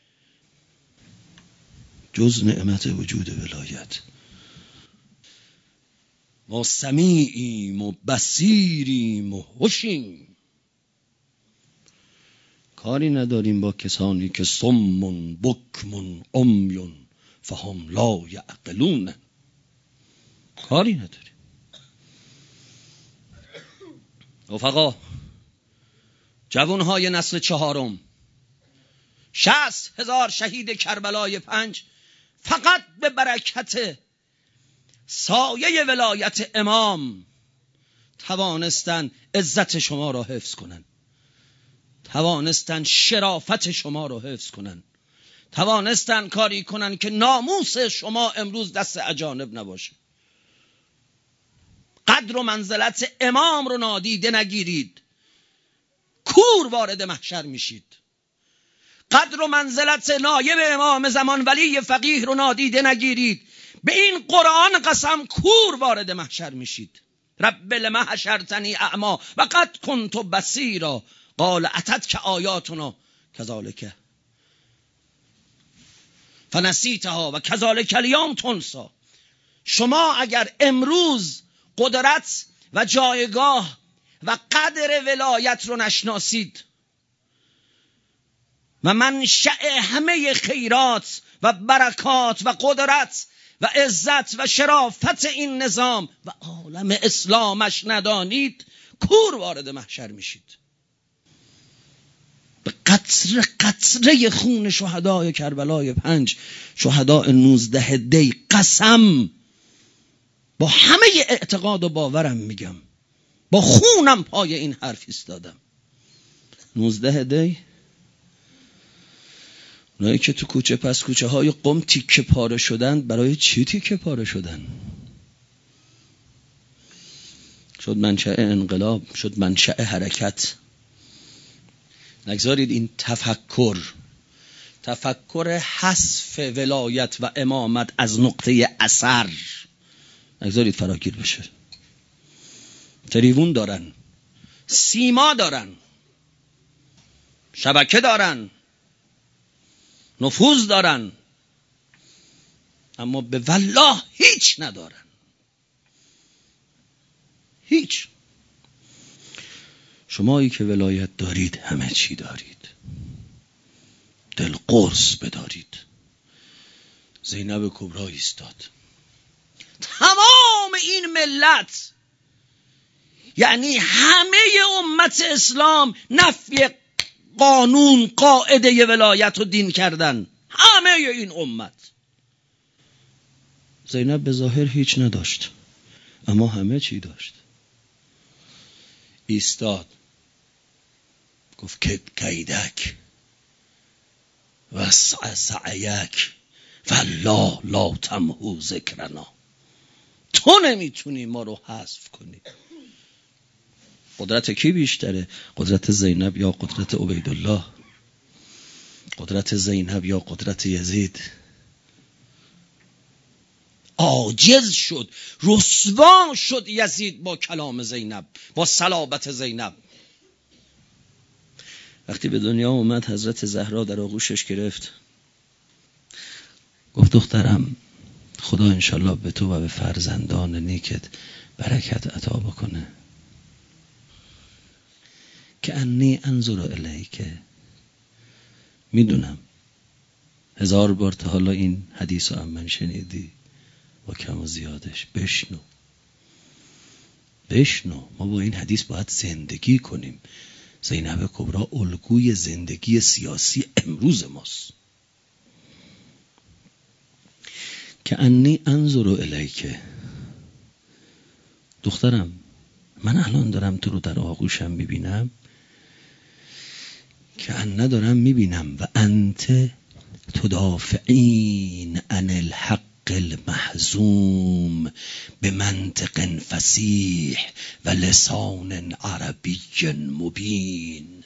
جز نعمت وجود ولایت. ما سمیعیم و بصیریم و هوشیم. کاری نداریم با کسانی که صمٌ بکمٌ عمیٌ فهم لا یعقلون. کاری نداریم. رفقا، جوانهای نسل چهارم، شصت هزار شهید کربلای پنج فقط به برکت سایه ولایت امام توانستن عزت شما را حفظ کنن، توانستن شرافت شما را حفظ کنن، توانستن کاری کنن که ناموس شما امروز دست اجانب نباشه. قدر و منزلت امام رو نادیده نگیرید، کور وارد محشر میشید. قدر و منزلت نایب امام زمان ولی فقیه رو نادیده نگیرید، به این قرآن قسم کور وارد محشر میشید. رب لما حشرتنی اعما و قد کنت بصیرا قال اتتک آیاتنا کذالک فنسیتها و کذالک الیوم تنسی. شما اگر امروز قدرت و جایگاه و قدر ولایت رو نشناسید و منشأ همه خیرات و برکات و قدرت و عزت و شرافت این نظام و عالم اسلامش ندانید، کور وارد محشر میشید. به قطره قطره خون شهدای کربلای پنج، شهدای نوزده دی قسم، با همه اعتقاد و باورم میگم، با خونم پای این حرف ایستادم. نوزده دی، اونایی که تو کوچه پس کوچه های قم تیکه پاره شدن، برای چی تیکه پاره شدن؟ شد منشأ انقلاب، شد منشأ حرکت. نگذارید این تفکر تفکر حذف ولایت و امامت از نقطه اثر نگذارید فراگیر بشه. تریبون دارن، سیما دارن، شبکه دارن، نفوذ دارن، اما به والله هیچ ندارن. هیچ. شمایی که ولایت دارید همه چی دارید. دل قرص بدارید. زینب کبرا ایستاد. تمام این ملت، یعنی همه امت اسلام، نفی قانون قاعده ولایت و دین کردن. همه این امت. زینب به ظاهر هیچ نداشت، اما همه چی داشت. ایستاد گفت کد کیدک و سعیک والله لا تمحو ذکرنا. تو نمیتونی ما رو حذف کنی. قدرت کی بیشتره؟ قدرت زینب یا قدرت عبیدالله؟ قدرت زینب یا قدرت یزید؟ عاجز شد، رسوا شد یزید با کلام زینب، با صلابت زینب. وقتی به دنیا اومد حضرت زهرا در آغوشش گرفت، گفت دخترم خدا انشالله به تو و به فرزندان نیکت برکت عطا بکنه. که انی انظر الیک. میدونم هزار بار تا حالا این حدیث رو هم من شنیدی، با کم و زیادش. بشنو بشنو ما با این حدیث باید زندگی کنیم. زینب کبرا الگوی زندگی سیاسی امروز ماست. که انی انظر الیک. دخترم من الان دارم تو رو در آغوشم میبینم، که ان ندارم میبینم و انت تدافعین عن الحق المحزوم به منطق فصیح و لسان عربی مبین.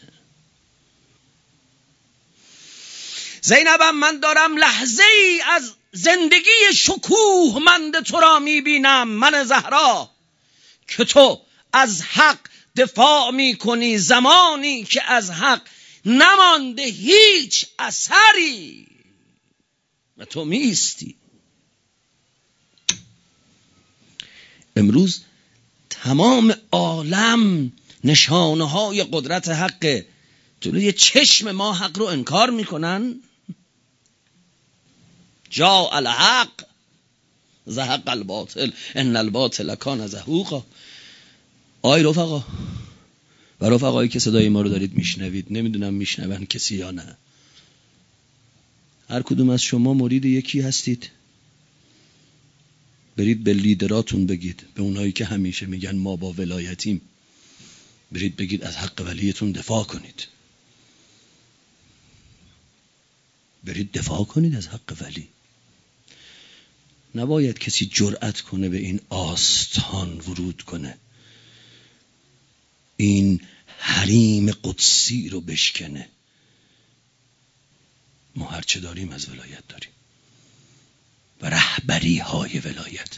زینبم من دارم لحظه ای از زندگی شکوه مند تو را میبینم، من زهرا، که تو از حق دفاع میکنی زمانی که از حق نمانده هیچ اثری و تو میستی. امروز تمام عالم نشانه های قدرت حق جلوی چشم ما حق رو انکار میکنن. جاء الحق زهق الباطل ان الباطل کان زهوقا. آی رفقا و رفقایی که صدای ما رو دارید میشنوید، نمیدونم میشنون کسی یا نه، هر کدوم از شما مرید یکی هستید، برید به لیدراتون بگید، به اونایی که همیشه میگن ما با ولایتیم، برید بگید از حق ولیتون دفاع کنید. برید دفاع کنید از حق ولی. نباید کسی جرأت کنه به این آستان ورود کنه، این حریم قدسی رو بشکنه. ما هرچه داریم از ولایت داریم و رهبری های ولایت.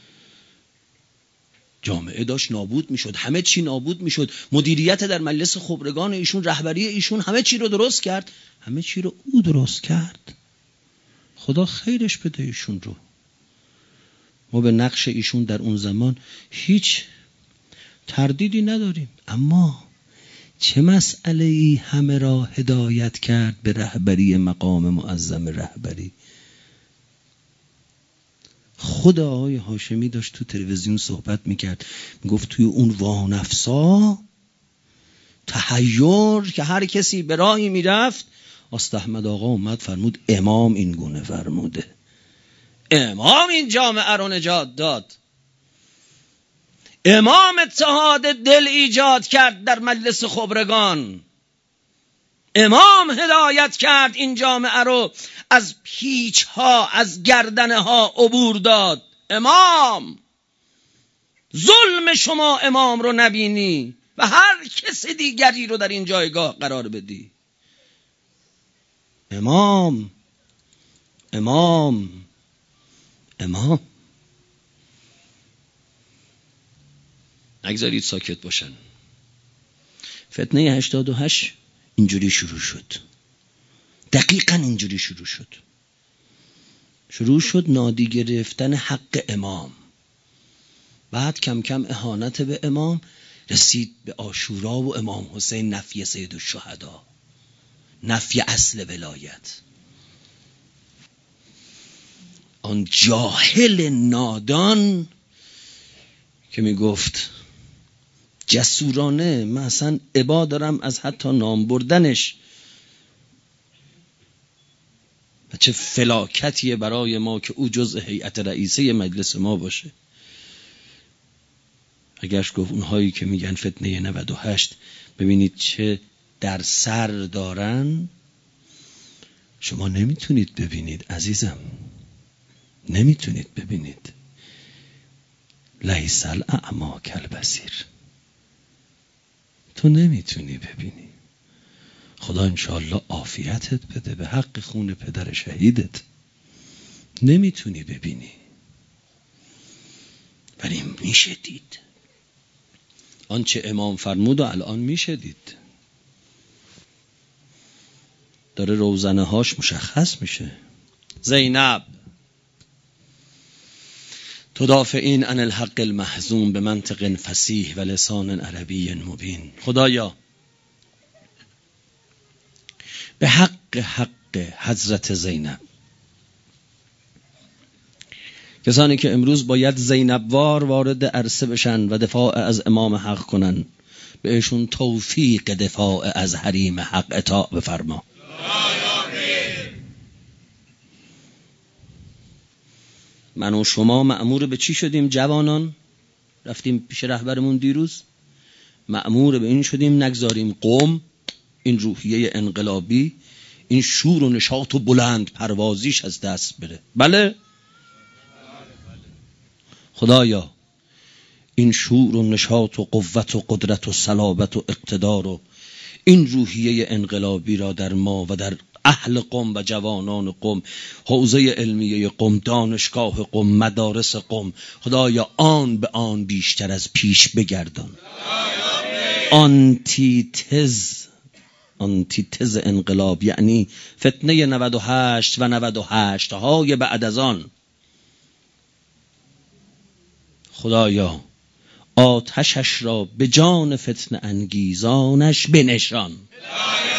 جامعه داشت نابود میشد، همه چی نابود میشد. مدیریت در مجلس خبرگان ایشون، رهبری ایشون همه چی رو درست کرد. همه چی رو او درست کرد، خدا خیرش بده ایشون رو. ما به نقش ایشون در اون زمان هیچ تردیدی نداریم. اما چه مسئله ای همه را هدایت کرد به رهبری مقام معظم رهبری؟ خود آقای هاشمی داشت تو تلویزیون صحبت میکرد، میگفت توی اون وانفسا تحیر که هر کسی به راهی میرفت، آست احمد آقا اومد فرمود امام این گونه فرموده، امام این جامعه رو نجات داد، امام اتحاد دل ایجاد کرد در مجلس خبرگان، امام هدایت کرد این جامعه رو از پیچ ها، از گردنه ها عبور داد. امام، ظلم شما امام رو نبینی و هر کس دیگری رو در این جایگاه قرار بدی. امام امام امام نگذارید ساکت باشن. فتنه هشتاد و هشت اینجوری شروع شد. دقیقاً اینجوری شروع شد. شروع شد نادی گرفتن حق امام، بعد کم کم اهانت به امام، رسید به عاشورا و امام حسین نفی سید الشهدا، نفی اصل ولایت. آن جاهل نادان که می گفت جسورانه، من اصلا ابا دارم از حتی نام بردنش، و چه فلاکتیه برای ما که او جزء هیئت رئیسه مجلس ما باشه. اگرش گفت اونهایی که میگن فتنه نود و هشت ببینید چه در سر دارن، شما نمیتونید ببینید عزیزم، نمیتونید ببینید. لیس الاعمی کالبصیر، تو نمیتونی ببینی. خدا انشاءالله عافیتت بده به حق خون پدر شهیدت. نمیتونی ببینی، ولی میشه دید. آنچه امام فرمود و الان میشه دید، داره روزنه هاش مشخص میشه. زینب تدافعین عن الحق المحزون به منطق فصیح و لسان عربی مبین. خدایا به حق حق حضرت زینب، کسانی که امروز باید زینب وار وارد عرصه بشن و دفاع از امام حق کنن، بهشون توفیق دفاع از حریم حق عطا بفرما. من و شما مأمور به چی شدیم جوانان؟ رفتیم پیش رهبرمون دیروز، مأمور به این شدیم نگذاریم قوم این روحیه انقلابی، این شور و نشاط و بلند پروازیش از دست بره. بله خدایا این شور و نشاط و قوت و قدرت و صلابت و اقتدار و این روحیه انقلابی را در ما و در اهل قم و جوانان قم، حوزه علمیه قم، دانشگاه قم، مدارس قم، خدایا آن به آن بیشتر از پیش بگردان. آنتی تز آنتی تز انقلاب یعنی فتنه نود و هشت و نود و هشت های بعد از آن، خدایا آتشش را به جان فتنه انگیزانش بنشان.